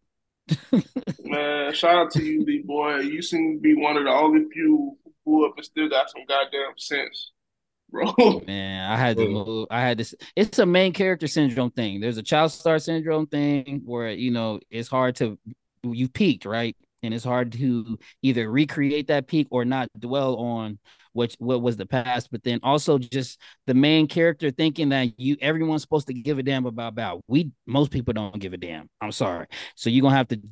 Speaker 2: man, shout out to you, B boy. You seem to be one of the only few who grew up and still got some goddamn sense, bro.
Speaker 3: Man, I had to move. I had this. It's a main character syndrome thing. There's a child star syndrome thing where, you know, it's hard to, you peaked, right? And it's hard to either recreate that peak or not dwell on what what was the past. But then also just the main character thinking that you everyone's supposed to give a damn about Bow. We most people don't give a damn. I'm sorry. So you're gonna have to give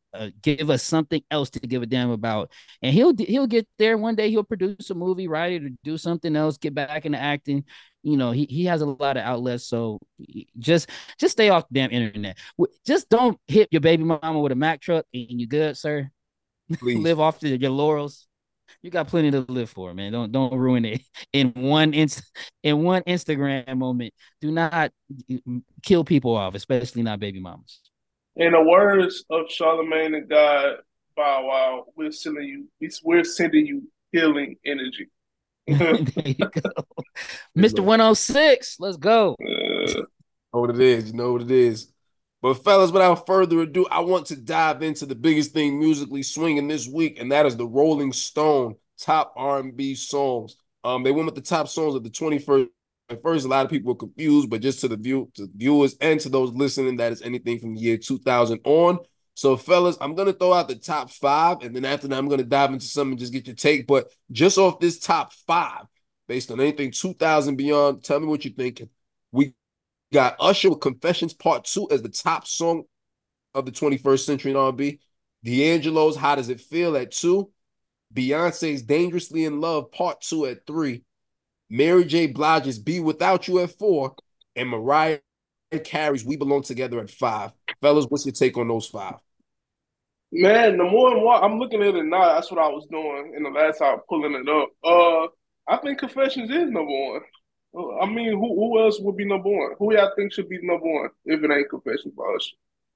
Speaker 3: uh, give us something else to give a damn about. And he'll he'll get there one day. He'll produce a movie, write it, or do something else. Get back into acting. You know, he he has a lot of outlets. So just just stay off the damn internet. Just don't hit your baby mama with a Mack truck, and you good, sir.
Speaker 1: Please.
Speaker 3: Live off the, your laurels. You got plenty to live for, man. Don't don't ruin it in one inst in one Instagram moment. Do not kill people off, especially not baby mamas.
Speaker 2: In the words of Charlemagne the God, Bow Wow, we're sending you, we're sending you healing energy.
Speaker 3: There you go, Mister one oh six. Let's go.
Speaker 2: Uh,
Speaker 1: know what it is. You know what it is. But fellas, without further ado, I want to dive into the biggest thing musically swinging this week, and that is the Rolling Stone top R and B songs. Um, they went with the top songs of the twenty-first. At first, a lot of people were confused, but just to the view, to viewers and to those listening, that is anything from the year two thousand on. So, fellas, I'm gonna throw out the top five, and then after that, I'm gonna dive into some and just get your take. But just off this top five, based on anything two thousand beyond, tell me what you're thinking. We got Usher with Confessions Part Two as the top song of the twenty-first century in R and B. D'Angelo's How Does It Feel at two. Beyonce's Dangerously in Love Part Two at three. Mary J. Blige's Be Without You at four. And Mariah Carey's We Belong Together at five. Fellas, what's your take on those five?
Speaker 2: Man, the more and more I'm looking at it now, that's what I was doing in the last time pulling it up. Uh, I think Confessions is number one. I mean, who who else would be number one? Who y'all think should be number one if it ain't Confessions by Usher?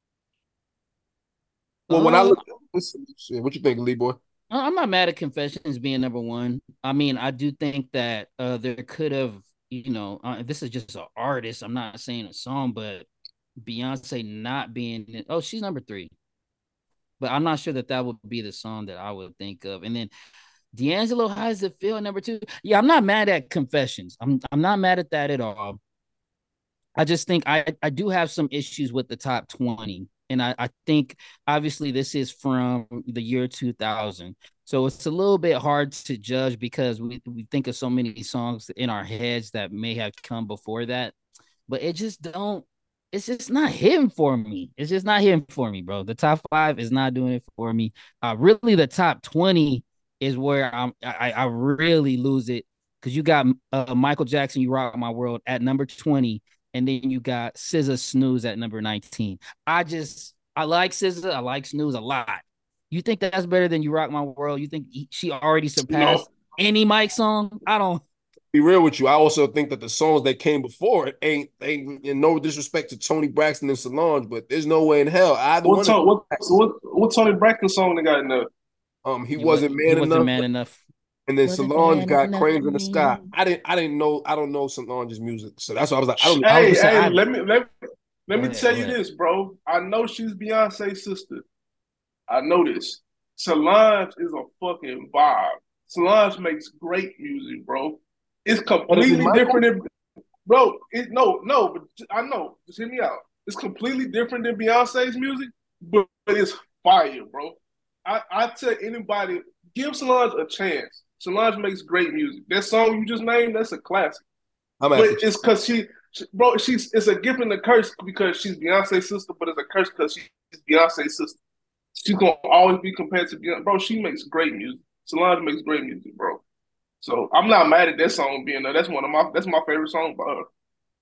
Speaker 1: Well, when uh, I look at this, what you think, Lee boy?
Speaker 3: I'm not mad at Confessions being number one. I mean, I do think that uh, there could have, you know, uh, this is just an artist. I'm not saying a song, but Beyonce not being, oh, she's number three. But I'm not sure that that would be the song that I would think of. And then D'Angelo, how does it feel? Number two. Yeah, I'm not mad at Confessions. I'm I'm not mad at that at all. I just think I, I do have some issues with the top twenty. And I, I think obviously this is from the year two thousand. So it's a little bit hard to judge because we, we think of so many songs in our heads that may have come before that. But it just don't, it's just not hitting for me. It's just not hitting for me, bro. The top five is not doing it for me. Uh, really, the top twenty is where I'm, I, I really lose it because you got uh, Michael Jackson, You Rock My World at number twenty. And then you got S Z A Snooze at number nineteen. I just, I like S Z A. I like Snooze a lot. You think that's better than You Rock My World? You think he, she already surpassed no. any Mike song? I don't.
Speaker 1: Be real with you. I also think that the songs that came before it ain't, ain't in no disrespect to Toni Braxton and Solange, but there's no way in hell either
Speaker 2: what
Speaker 1: one.
Speaker 2: To, what, what, what Toni Braxton song they got in there?
Speaker 1: Um, he, he wasn't man
Speaker 3: he
Speaker 1: enough.
Speaker 3: wasn't man enough.
Speaker 1: And then Solange got Cranes in the Sky. I didn't I didn't know I don't know Solange's music. So that's why I was like, I don't
Speaker 2: Hey,
Speaker 1: I
Speaker 2: hey,
Speaker 1: I,
Speaker 2: let me let, let me
Speaker 3: ahead,
Speaker 2: tell you this, bro. I know she's Beyonce's sister. I know this. Solange is a fucking vibe. Solange makes great music, bro. It's completely different than bro. It, no, no, but I know. Just hear me out. It's completely different than Beyonce's music, but it's fire, bro. I, I tell anybody, give Solange a chance. Solange makes great music. That song you just named, that's a classic.
Speaker 1: I'm
Speaker 2: but it's because she, she, bro, she's it's a gift and a curse because she's Beyonce's sister, but it's a curse because she's Beyonce's sister. She's gonna always be compared to Beyonce. Bro, she makes great music. Solange makes great music, bro. So I'm not mad at that song being there. That's one of my that's my favorite song by her.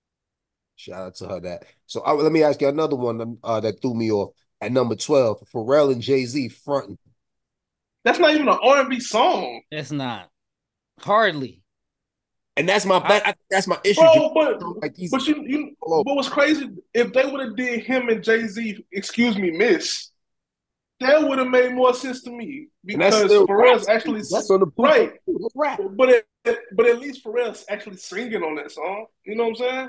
Speaker 1: Shout out to her that. So uh, let me ask you another one uh, that threw me off at number twelve. Pharrell and Jay-Z fronting.
Speaker 2: That's not even an R and B song.
Speaker 3: It's not. Hardly.
Speaker 1: And that's my that, I, that's my issue.
Speaker 2: Bro, but like but you, you but what's crazy, if they would have did him and Jay-Z, excuse me, Miss, that would have made more sense to me. Because Pharrell's actually
Speaker 1: that's on the
Speaker 2: right.
Speaker 1: Rap.
Speaker 2: But it, but at least Pharrell's actually singing on that song. You know what I'm saying?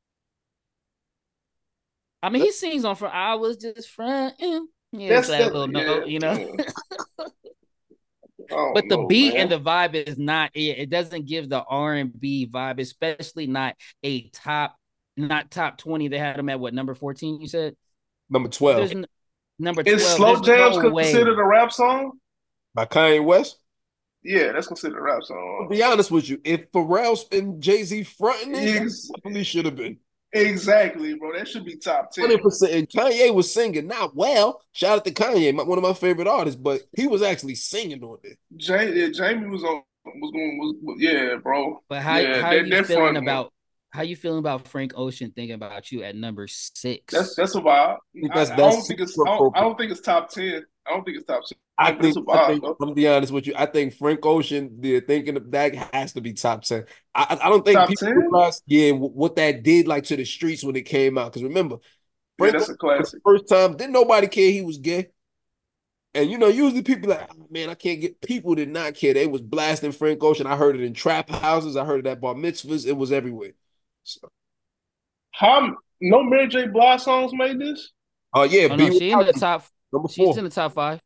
Speaker 3: I mean, he sings on for I was just fronting. Yeah, that's that little yeah, note, you know. Yeah. But the know, beat man. and the vibe is not it. It doesn't give the R and B vibe, especially not a top, not top twenty. They had him at what, number fourteen? You said
Speaker 1: number twelve.
Speaker 3: N- number twelve.
Speaker 2: Is Slow Jams no considered way. a rap song
Speaker 1: by Kanye West?
Speaker 2: Yeah, that's considered a rap song.
Speaker 1: I'll be honest with you, if Pharrell and Jay-Z fronting it, it probably should have been.
Speaker 2: Exactly, bro. That should be top ten.
Speaker 1: Hundred percent. And Kanye was singing not well. Shout out to Kanye, my, one of my favorite artists, but he was actually singing on it.
Speaker 2: Jamie, yeah, Jamie was on was going was, was yeah, bro.
Speaker 3: But how
Speaker 2: Yeah,
Speaker 3: how are
Speaker 2: that
Speaker 3: you
Speaker 2: that
Speaker 3: feeling
Speaker 2: front one.
Speaker 3: about how you feeling about Frank Ocean thinking about you at number
Speaker 2: That's
Speaker 3: six?
Speaker 2: that's a vibe.
Speaker 1: I think
Speaker 2: I,
Speaker 1: that's
Speaker 2: I don't
Speaker 1: that's
Speaker 2: think it's
Speaker 1: super
Speaker 2: I don't, I
Speaker 1: appropriate.
Speaker 2: don't think it's top ten. I don't think it's top
Speaker 1: I
Speaker 2: ten, but it's
Speaker 1: think
Speaker 2: a
Speaker 1: I
Speaker 2: vibe
Speaker 1: think
Speaker 2: though.
Speaker 1: I'm gonna be honest with you. I think Frank Ocean, the thinking of that has to be top ten. I I don't think
Speaker 2: Top
Speaker 1: people
Speaker 2: ten?
Speaker 1: realize, yeah, what that did like to the streets when it came out. Because remember,
Speaker 2: Yeah,
Speaker 1: Frank
Speaker 2: that's
Speaker 1: Ocean,
Speaker 2: a
Speaker 1: for the
Speaker 2: classic.
Speaker 1: first time, didn't nobody care he was gay. And you know, usually people like, oh, man, I can't get. People did not care. They was blasting Frank Ocean. I heard it in trap houses. I heard it at bar mitzvahs. It was everywhere. So,
Speaker 2: How no Mary J. Blige songs made this?
Speaker 1: oh yeah,
Speaker 3: Oh
Speaker 1: be
Speaker 3: no, she in
Speaker 1: without
Speaker 3: the
Speaker 1: you,
Speaker 3: top.
Speaker 1: number
Speaker 3: She's in
Speaker 1: four.
Speaker 3: the top five.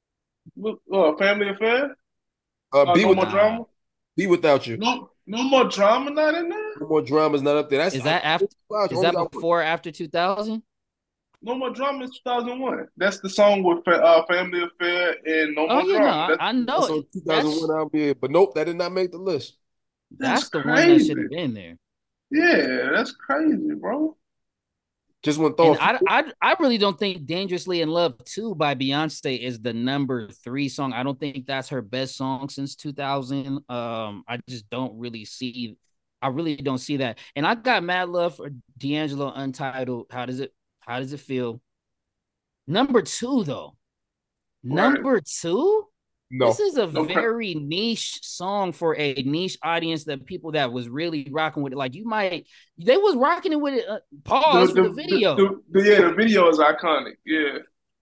Speaker 2: Uh, Family Affair?
Speaker 1: Uh,
Speaker 2: Uh,
Speaker 1: be
Speaker 2: no
Speaker 1: with
Speaker 2: more
Speaker 3: Nah,
Speaker 2: drama?
Speaker 1: be without you.
Speaker 2: No, no more drama not in there?
Speaker 1: No more dramas not up there. That's
Speaker 3: is
Speaker 1: I,
Speaker 3: that after? Is
Speaker 1: only
Speaker 3: that
Speaker 1: got one.
Speaker 3: before or after two thousand?
Speaker 2: No More Drama is two thousand one. That's the song with uh, Family Affair and No
Speaker 3: Oh
Speaker 2: More
Speaker 3: yeah, no,
Speaker 2: Drama.
Speaker 3: I,
Speaker 2: That's
Speaker 3: I know
Speaker 1: That's
Speaker 3: it.
Speaker 1: on two thousand one
Speaker 3: That's
Speaker 1: album, yeah. But nope, that did not make the list.
Speaker 2: that's
Speaker 3: that's the one that should
Speaker 2: crazy.
Speaker 3: have been there.
Speaker 2: Yeah, that's crazy, bro.
Speaker 1: Just want to throw a
Speaker 3: And
Speaker 1: few.
Speaker 3: I, I, I really don't think "Dangerously in Love two" by Beyonce is the number three song. I don't think that's her best song since two thousand. Um, I just don't really see. I really don't see that. And I got mad love for D'Angelo Untitled. How does it? How does it feel? Number two though.
Speaker 2: Right.
Speaker 3: Number two. This
Speaker 1: No,
Speaker 3: is a
Speaker 2: No,
Speaker 3: very niche song for a niche audience that people that was really rocking with it. Like you might, they was rocking it with it. Uh,
Speaker 2: the,
Speaker 3: pause for the
Speaker 2: the, the,
Speaker 3: video.
Speaker 2: the, the yeah, the video is iconic. Yeah.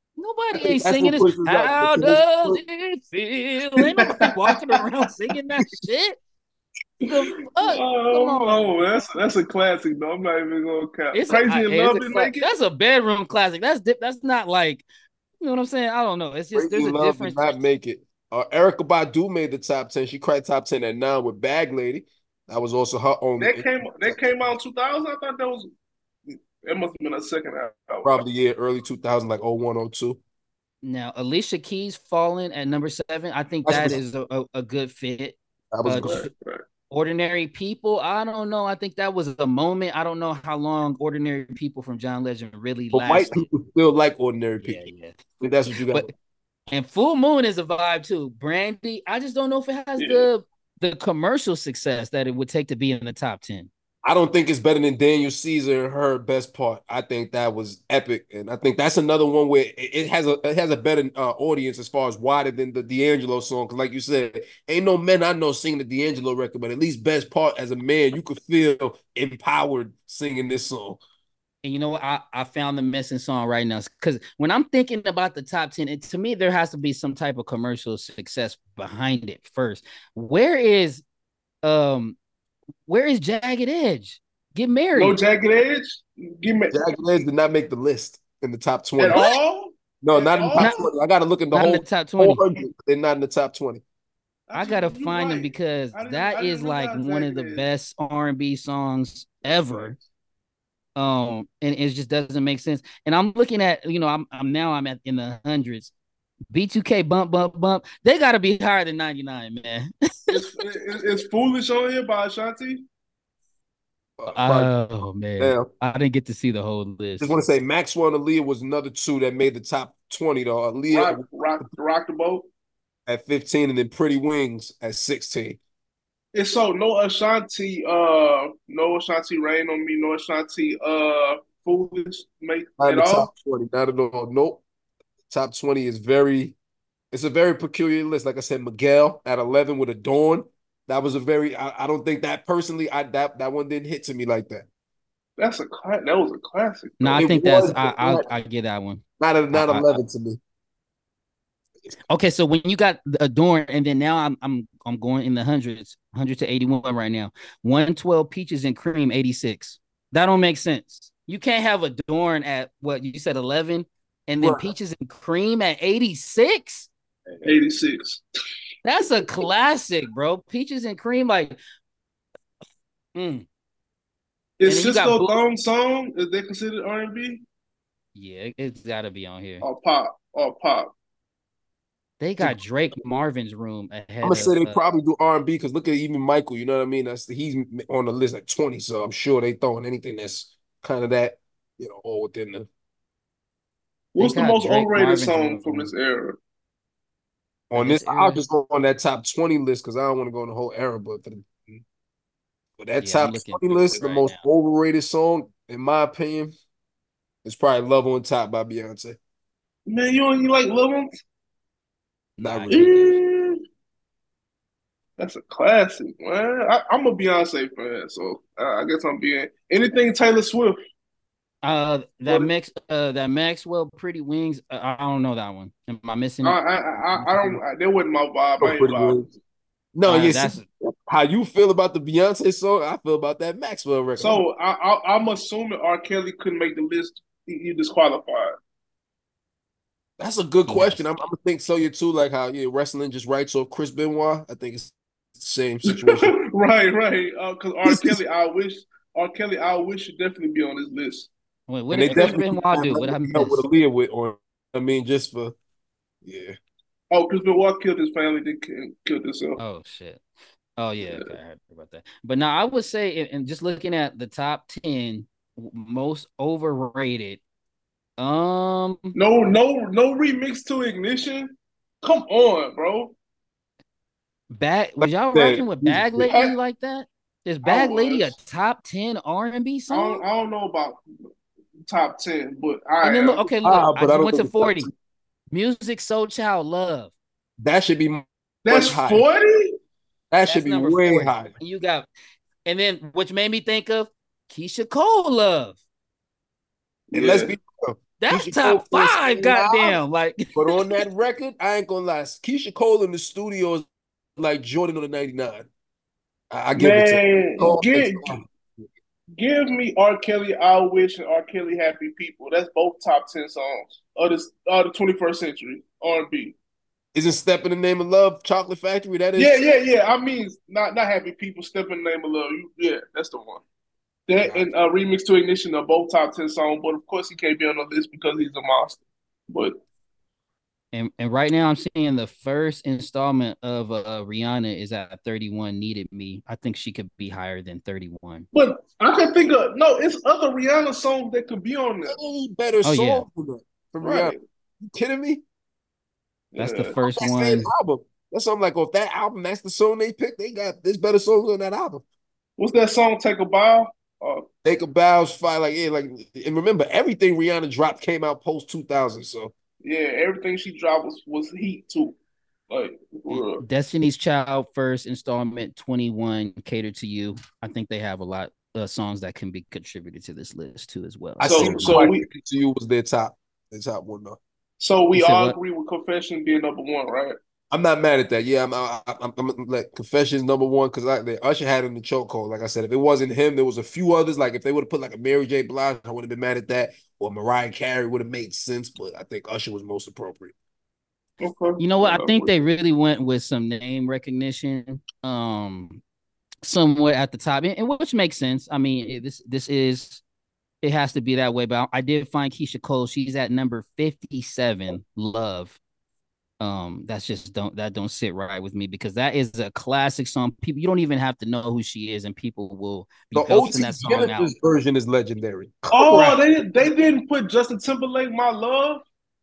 Speaker 1: I
Speaker 3: Nobody
Speaker 1: think
Speaker 3: ain't
Speaker 1: that's
Speaker 3: singing
Speaker 1: what
Speaker 3: this.
Speaker 1: pushes out
Speaker 3: How
Speaker 1: because
Speaker 3: does it feel? Ain't nobody walking around singing that shit. The fuck? Come
Speaker 2: Oh,
Speaker 3: on.
Speaker 2: oh, that's that's a classic though. I'm not even gonna count.
Speaker 3: It's a
Speaker 2: Crazy in
Speaker 3: it's
Speaker 2: Love
Speaker 3: a
Speaker 2: didn't
Speaker 3: cla-
Speaker 2: make it.
Speaker 3: that's a bedroom classic. That's that's not like, you know what I'm saying? I don't know. It's just
Speaker 1: Crazy
Speaker 3: there's
Speaker 1: in
Speaker 3: a
Speaker 1: Love did
Speaker 3: difference.
Speaker 1: not make it. Uh, Erica Badu made the top ten. She cracked top ten at nine with Bag Lady. That was also her only.
Speaker 2: That came that came out in two thousand. I thought that was it must have been a second album.
Speaker 1: Probably yeah, early two thousand, like oh one, oh two.
Speaker 3: Now, Alicia Keys falling at number seven. I think
Speaker 1: That's
Speaker 3: that
Speaker 1: was
Speaker 3: is a, a, a good fit.
Speaker 1: that was
Speaker 3: Uh,
Speaker 1: good.
Speaker 2: Right, right.
Speaker 3: Ordinary People. I don't know. I think that was a moment. I don't know how long Ordinary People from John Legend really
Speaker 1: But white
Speaker 3: lasted.
Speaker 1: people still like ordinary
Speaker 3: Yeah,
Speaker 1: people.
Speaker 3: yeah.
Speaker 1: I think that's what you got.
Speaker 3: But and Full Moon is a vibe too. Brandy. I just don't know if it has
Speaker 2: Yeah.
Speaker 3: the the commercial success that it would take to be in the top ten.
Speaker 1: I don't think it's better than Daniel Caesar and her best part. I think that was epic, and I think that's another one where it, it has a it has a better uh, audience as far as wider than the D'Angelo song. Because, like you said, ain't no men I know singing the D'Angelo record, but at least best part as a man, you could feel empowered singing this song.
Speaker 3: And you know what? I, I found the missing song right now. Because when I'm thinking about the top ten, it, to me, there has to be some type of commercial success behind it first. Where is um where is Jagged Edge? Get married.
Speaker 2: No Jagged Edge. Give me
Speaker 1: Jagged Edge did not make the list in the top
Speaker 2: at
Speaker 1: twenty.
Speaker 2: all.
Speaker 1: No,
Speaker 2: At
Speaker 1: not in the top
Speaker 3: Not,
Speaker 2: all.
Speaker 1: twenty. I got to look at the
Speaker 3: not in
Speaker 1: whole
Speaker 3: the top
Speaker 1: four
Speaker 3: twenty.
Speaker 1: hundred. They're not in the top twenty.
Speaker 3: I gotta
Speaker 2: Actually, you
Speaker 3: find them
Speaker 2: right.
Speaker 3: because
Speaker 2: I didn't.
Speaker 3: that
Speaker 2: I
Speaker 3: is
Speaker 2: didn't
Speaker 3: like
Speaker 2: realize
Speaker 3: one of
Speaker 2: Jagged
Speaker 3: the
Speaker 2: Edge.
Speaker 3: best R and B songs ever. Um, and it just doesn't make sense. And I'm looking at, you know, I'm I'm now I'm at in the hundreds. B two K bump bump bump. They gotta be higher than ninety-nine, man.
Speaker 2: It's, it's it's foolish on here by Ashanti.
Speaker 1: Uh, probably
Speaker 3: Oh man,
Speaker 1: now.
Speaker 3: I didn't get to see the whole
Speaker 1: Just
Speaker 3: list.
Speaker 1: want to say Maxwell and Aaliyah was another two that made the top twenty though.
Speaker 2: Rock
Speaker 1: Aaliyah
Speaker 2: rock rock the boat.
Speaker 1: at fifteen and then Pretty Wings at sixteen.
Speaker 2: It's so no Ashanti. Uh, no Ashanti rain on me. No Ashanti. Uh, foolish make
Speaker 1: Not in
Speaker 2: at
Speaker 1: the top
Speaker 2: all.
Speaker 1: twenty, not at all. Nope. Top twenty is very, it's a very peculiar list. Like I said, Miguel at eleven with Adorn. That was a very, I, I don't think that personally, I that that one didn't hit to me like that.
Speaker 2: That's a cla- that was a classic
Speaker 3: No, I
Speaker 2: though.
Speaker 1: It
Speaker 3: think that's
Speaker 1: was,
Speaker 3: I
Speaker 1: but
Speaker 3: I
Speaker 1: not,
Speaker 3: I get that one.
Speaker 1: not, a,
Speaker 3: I,
Speaker 1: not
Speaker 3: I, I,
Speaker 1: eleven to me.
Speaker 3: okay, so when you got Adorn, and then now I'm I'm I'm going in the hundreds, one hundred to eighty-one right now. one twelve Peaches and Cream, eighty-six. That don't make sense. You can't have Adorn at what you said eleven, and then
Speaker 1: Right.
Speaker 3: Peaches and Cream at eighty-six.
Speaker 2: eighty-six.
Speaker 3: That's a classic, bro. Peaches and Cream, like, mm.
Speaker 2: Is
Speaker 3: And then you got
Speaker 2: Cisco
Speaker 3: Boo.
Speaker 2: Thong song? Is they considered R and B
Speaker 3: Yeah, it's got to be on here.
Speaker 2: or pop or pop?
Speaker 3: They got Drake Marvin's Room
Speaker 1: I'm
Speaker 3: ahead
Speaker 1: gonna say
Speaker 3: of.
Speaker 1: they
Speaker 3: Uh,
Speaker 1: probably do R and B because look at even Michael. You know what I mean? That's he's on the list at twenty, so I'm sure they throwing anything that's kind of that, you know, all within the.
Speaker 2: What's the
Speaker 3: got
Speaker 2: most
Speaker 3: Drake,
Speaker 2: overrated
Speaker 3: Marvin
Speaker 2: song from
Speaker 3: Jones
Speaker 2: this era?
Speaker 1: On
Speaker 3: this
Speaker 1: this, I'll
Speaker 3: era.
Speaker 1: just go on that top twenty list because I don't want to go on the whole era, but for, the, for that
Speaker 3: Yeah, I'm
Speaker 1: top
Speaker 3: looking
Speaker 1: twenty
Speaker 3: through it
Speaker 1: list, the
Speaker 3: right
Speaker 1: most
Speaker 3: now.
Speaker 1: overrated song, in my opinion, is probably Love on Top by Beyonce.
Speaker 2: Man, you don't you like Lil Ones?
Speaker 1: Not
Speaker 3: Nah, I
Speaker 1: really.
Speaker 3: can't get.
Speaker 2: Eh, that's a classic, man. I, I'm a Beyonce fan, so uh, I guess I'm being anything Taylor Swift.
Speaker 3: Uh, that
Speaker 2: But
Speaker 3: Max, uh, that Maxwell Pretty Wings. Uh, I don't know that one. Am I missing
Speaker 2: I,
Speaker 3: it?
Speaker 2: I,
Speaker 3: Am I
Speaker 2: I, I
Speaker 3: missing
Speaker 2: don't.
Speaker 3: something?
Speaker 2: I, that wasn't my vibe.
Speaker 1: Oh,
Speaker 2: I ain't
Speaker 1: pretty
Speaker 2: vibing.
Speaker 1: good. No,
Speaker 3: Uh,
Speaker 1: yeah, see,
Speaker 3: that's
Speaker 1: how you feel about the Beyonce song, I feel about that Maxwell record. I'm,
Speaker 2: So I, I, I'm assuming R. Kelly couldn't make the list. He, he disqualified.
Speaker 1: that's a good
Speaker 3: he has
Speaker 1: question. I'm,
Speaker 3: to
Speaker 1: I'm
Speaker 3: be.
Speaker 1: gonna think so you too, like how yeah, wrestling just writes off Chris Benoit. I think it's the same situation.
Speaker 2: Right, right. Because R. Kelly, I wish R. Kelly, I wish should definitely be on this list.
Speaker 3: Wait, what
Speaker 1: And they
Speaker 3: did Chris
Speaker 1: definitely
Speaker 3: Benoit
Speaker 1: have
Speaker 3: do? What I
Speaker 1: help with
Speaker 3: miss?
Speaker 1: Aaliyah with, or I mean, just for yeah.
Speaker 2: Oh, because Benoit killed his family, then ki- killed himself.
Speaker 3: Oh shit. Oh yeah,
Speaker 2: Yeah.
Speaker 3: okay, I heard about that. But now I would say, and just looking at the top ten most overrated. Um,
Speaker 2: No, no, no remix to Ignition. Come on, bro.
Speaker 3: bag
Speaker 1: Like
Speaker 3: was y'all
Speaker 1: I said,
Speaker 3: rocking with Bag
Speaker 2: I,
Speaker 3: Lady like that? Is
Speaker 2: I
Speaker 3: Bag Lady a
Speaker 2: was.
Speaker 3: top ten R and B
Speaker 2: I don't,
Speaker 3: song?
Speaker 2: I don't know about top ten, but I
Speaker 3: And then look,
Speaker 2: am.
Speaker 3: okay, look,
Speaker 1: ah,
Speaker 3: I
Speaker 1: but I
Speaker 3: just
Speaker 1: don't
Speaker 3: went to
Speaker 1: think it's top
Speaker 3: forty.
Speaker 1: ten.
Speaker 3: Music Soul Child Love.
Speaker 1: That should be
Speaker 2: That's
Speaker 1: much higher.
Speaker 2: forty?
Speaker 1: That should
Speaker 3: That's
Speaker 1: be
Speaker 3: number
Speaker 1: way
Speaker 3: forty.
Speaker 1: higher.
Speaker 3: And you got, and then which made me think of Keisha Cole Love.
Speaker 1: And let's
Speaker 2: Yeah.
Speaker 1: be real,
Speaker 3: That's
Speaker 1: Keisha Cole
Speaker 3: top
Speaker 1: can
Speaker 3: five,
Speaker 1: sing live,
Speaker 3: goddamn. Like
Speaker 1: but on that record, I ain't gonna lie. Keisha Cole in the studio is like Jordan on the ninety-nine. I, I give it to her.
Speaker 2: Man,
Speaker 1: Cole takes
Speaker 2: give,
Speaker 1: live.
Speaker 2: give me R. Kelly, I Wish, and R. Kelly, Happy People. That's both top ten songs of, this, of the twenty-first century R and B.
Speaker 1: Isn't Step in the Name of Love Chocolate Factory? That is
Speaker 2: Yeah,
Speaker 1: too.
Speaker 2: yeah, yeah. I mean, not not Happy People, Step in the Name of Love. You, yeah, that's the one. That
Speaker 1: Got
Speaker 2: and uh, Remix to Ignition are both top ten songs, but of course he can't be on the list because he's a monster. But
Speaker 3: and, and right now I'm seeing the first installment of uh, Rihanna is at thirty-one. Needed Me. I think she could be higher than thirty-one.
Speaker 2: but I can think of no, it's other Rihanna songs that could be on there.
Speaker 1: any better
Speaker 3: Oh yeah,
Speaker 1: song from, from Rihanna.
Speaker 2: Right.
Speaker 1: You kidding me?
Speaker 3: that's the
Speaker 2: Yeah.
Speaker 3: first
Speaker 1: That same
Speaker 3: one.
Speaker 1: album. That's something like off that album. That's the song they picked. They got there's better songs on that album.
Speaker 2: What's that song? Take a bow. Uh,
Speaker 1: Take a Bow's Fire, like yeah, like and remember everything Rihanna dropped came out post two thousand. So
Speaker 2: yeah, everything she dropped was was heat too. Like, uh,
Speaker 3: Destiny's Child first installment twenty-one catered to you. I think they have a lot of songs that can be contributed to this list too as well.
Speaker 1: I
Speaker 2: so
Speaker 1: see
Speaker 2: so
Speaker 1: why
Speaker 3: thirty-one.
Speaker 2: we
Speaker 1: to you was their top, their top one though.
Speaker 2: so
Speaker 3: You
Speaker 2: we
Speaker 3: said
Speaker 2: all
Speaker 3: what?
Speaker 2: agree with Confession being number one, right?
Speaker 1: I'm not mad at that. Yeah, I'm. I, I'm, I'm, I'm like Confessions number one because I the, Usher had him in the chokehold. Like I said, if it wasn't him, there was a few others. Like if they would have put like a Mary J. Blige, I would have been mad at that. Or Mariah Carey would have made sense. But I think Usher was most appropriate.
Speaker 2: Okay.
Speaker 3: You know what? I
Speaker 2: Uh,
Speaker 3: think they really went with some name recognition, um, somewhat at the top, and, and which makes sense. I mean, it, this this is it has to be that way. But I did find Keisha Cole. She's at number fifty-seven. Love. Um, that's just don't that don't sit right with me because that is a classic song. People, you don't even have to know who she is, and people will be
Speaker 1: The
Speaker 3: belting
Speaker 1: O T
Speaker 3: that song out.
Speaker 1: Genesis version is legendary. Come on,
Speaker 2: oh,
Speaker 3: Right.
Speaker 2: they they didn't put Justin Timberlake, My Love.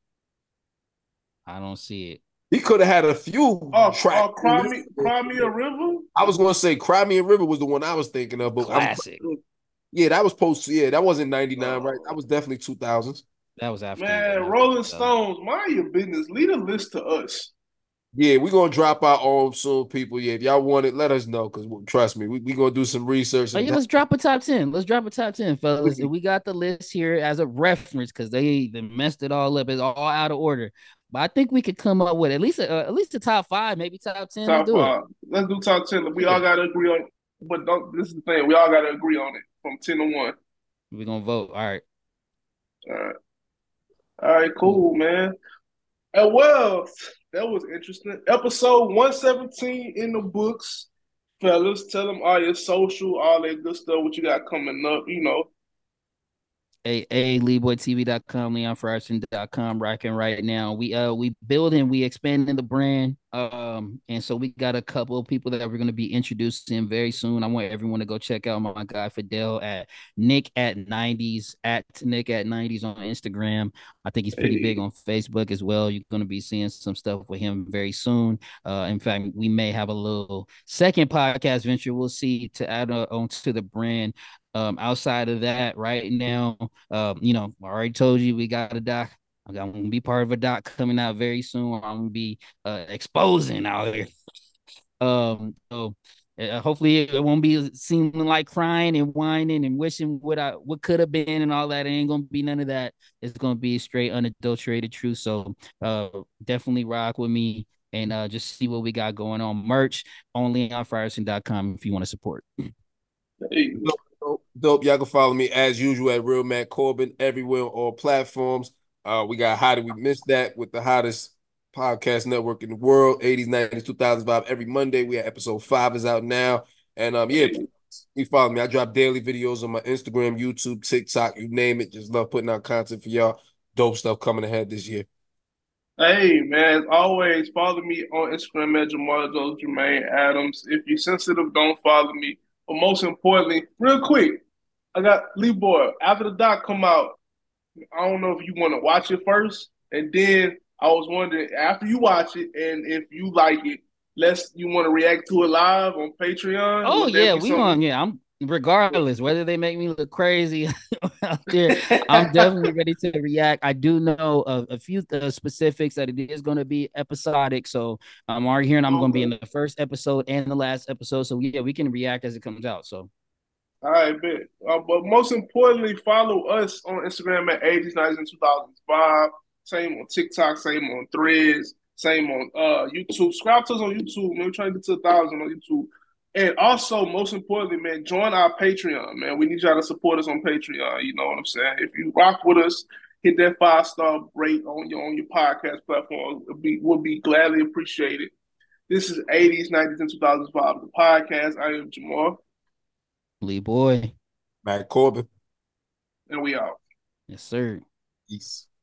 Speaker 3: I don't see it.
Speaker 1: he could have had a few
Speaker 2: Oh,
Speaker 1: tracks.
Speaker 2: uh, Cry Me, Cry Me a River.
Speaker 1: I was gonna say Cry Me a River was the one I was thinking of, but I'm
Speaker 3: Classic.
Speaker 1: yeah, that was post. Yeah, that wasn't ninety-nine, right? That
Speaker 2: Oh,
Speaker 1: was definitely two thousands.
Speaker 3: That was after.
Speaker 2: man,
Speaker 3: after
Speaker 2: Rolling
Speaker 3: uh,
Speaker 2: Stones, mind your business. Lead a list to us.
Speaker 1: Yeah, we're gonna drop our own soon, people. Yeah, if y'all want it, let us know because trust me, we're we gonna do some research
Speaker 3: Oh
Speaker 1: and
Speaker 3: yeah, let's drop a top ten. Let's drop a top ten, fellas. And we got the list here as a reference because they, they messed it all up. It's all out of order. But I think we could come up with at least a, uh, at least a top five, maybe top ten. Let's
Speaker 2: Top
Speaker 3: do it.
Speaker 2: five. Let's do top ten. We
Speaker 3: Yeah.
Speaker 2: all gotta agree on. But don't, this is the thing. We all gotta agree on it from ten to one.
Speaker 3: We're gonna vote. All right.
Speaker 2: All right. All right. Cool, man. And well, that was interesting. Episode one seventeen in the books, fellas. Tell them all your social, all that good stuff. What you got coming up? You know.
Speaker 3: A A Leeboy T V dot com, Leon Frierson dot com, rocking right now. We uh we building, we expanding the brand. Um, and so we got a couple of people that we're going to be introducing very soon. I want everyone to go check out my guy Fidel at Nick at nineties at Nick at nineties on Instagram. I think he's pretty big
Speaker 2: Hey.
Speaker 3: on Facebook as well. You're going to be seeing some stuff with him very soon. Uh, in fact, we may have a little second podcast venture. We'll see to add uh, on to the brand. Um, outside of that, right now, um, you know, I already told you we got a doc. I'm gonna be part of a doc coming out very soon. I'm gonna be uh, exposing out here. Um, so uh, hopefully it won't be seeming like crying and whining and wishing what I what could have been and all that. It ain't gonna be none of that. It's gonna be straight unadulterated truth. So uh, definitely rock with me and uh, just see what we got going on. Merch only on frierson dot com if you want to support.
Speaker 2: Hey.
Speaker 1: Dope, dope, dope. Y'all can follow me as usual at Real Matt Corbin everywhere on all platforms. Uh, we got How Did We Miss That with the hottest podcast network in the world, eighties, nineties, two thousands vibe every Monday. We have episode five is out now. And um, yeah,
Speaker 2: Hey.
Speaker 1: you follow me. I drop daily videos on my Instagram, YouTube, TikTok, you name it. Just love putting out content for y'all. Dope stuff coming ahead this year.
Speaker 2: Hey, man, as always, follow me on Instagram at Jamal Joe Jermaine Adams. If you're sensitive, don't follow me. But most importantly, real quick, I got Lee Boy. After the doc come out, I don't know if you want to watch it first, and then I was wondering after you watch it, and if you like it, let's you want to react to it live on Patreon.
Speaker 3: Oh
Speaker 2: Would that
Speaker 3: yeah,
Speaker 2: be
Speaker 3: we
Speaker 2: something?
Speaker 3: going. Yeah, I'm regardless whether they make me look crazy out there. I'm definitely ready to react. I do know a, a few uh, specifics that it is going to be episodic, so I'm already hearing I'm going to be in
Speaker 2: Okay.
Speaker 3: the first episode and the last episode. So yeah, we can react as it comes out. So
Speaker 2: All right, bet. Uh, but most importantly, follow us on Instagram at eighties, nineties, and two thousands five. Same on TikTok, same on Threads, same on uh, YouTube. Subscribe to us on YouTube, man. We're trying to get to a thousand on YouTube. And also, most importantly, man, join our Patreon, man. We need y'all to support us on Patreon. You know what I'm saying? If you rock with us, hit that five star rate on your on your podcast platform. Would be would be gladly appreciated. This is eighties, nineties, and two thousands five, the podcast. I am Jamal,
Speaker 3: Lee boy,
Speaker 1: Matt Corbin.
Speaker 2: and we out.
Speaker 3: yes sir.
Speaker 1: Peace.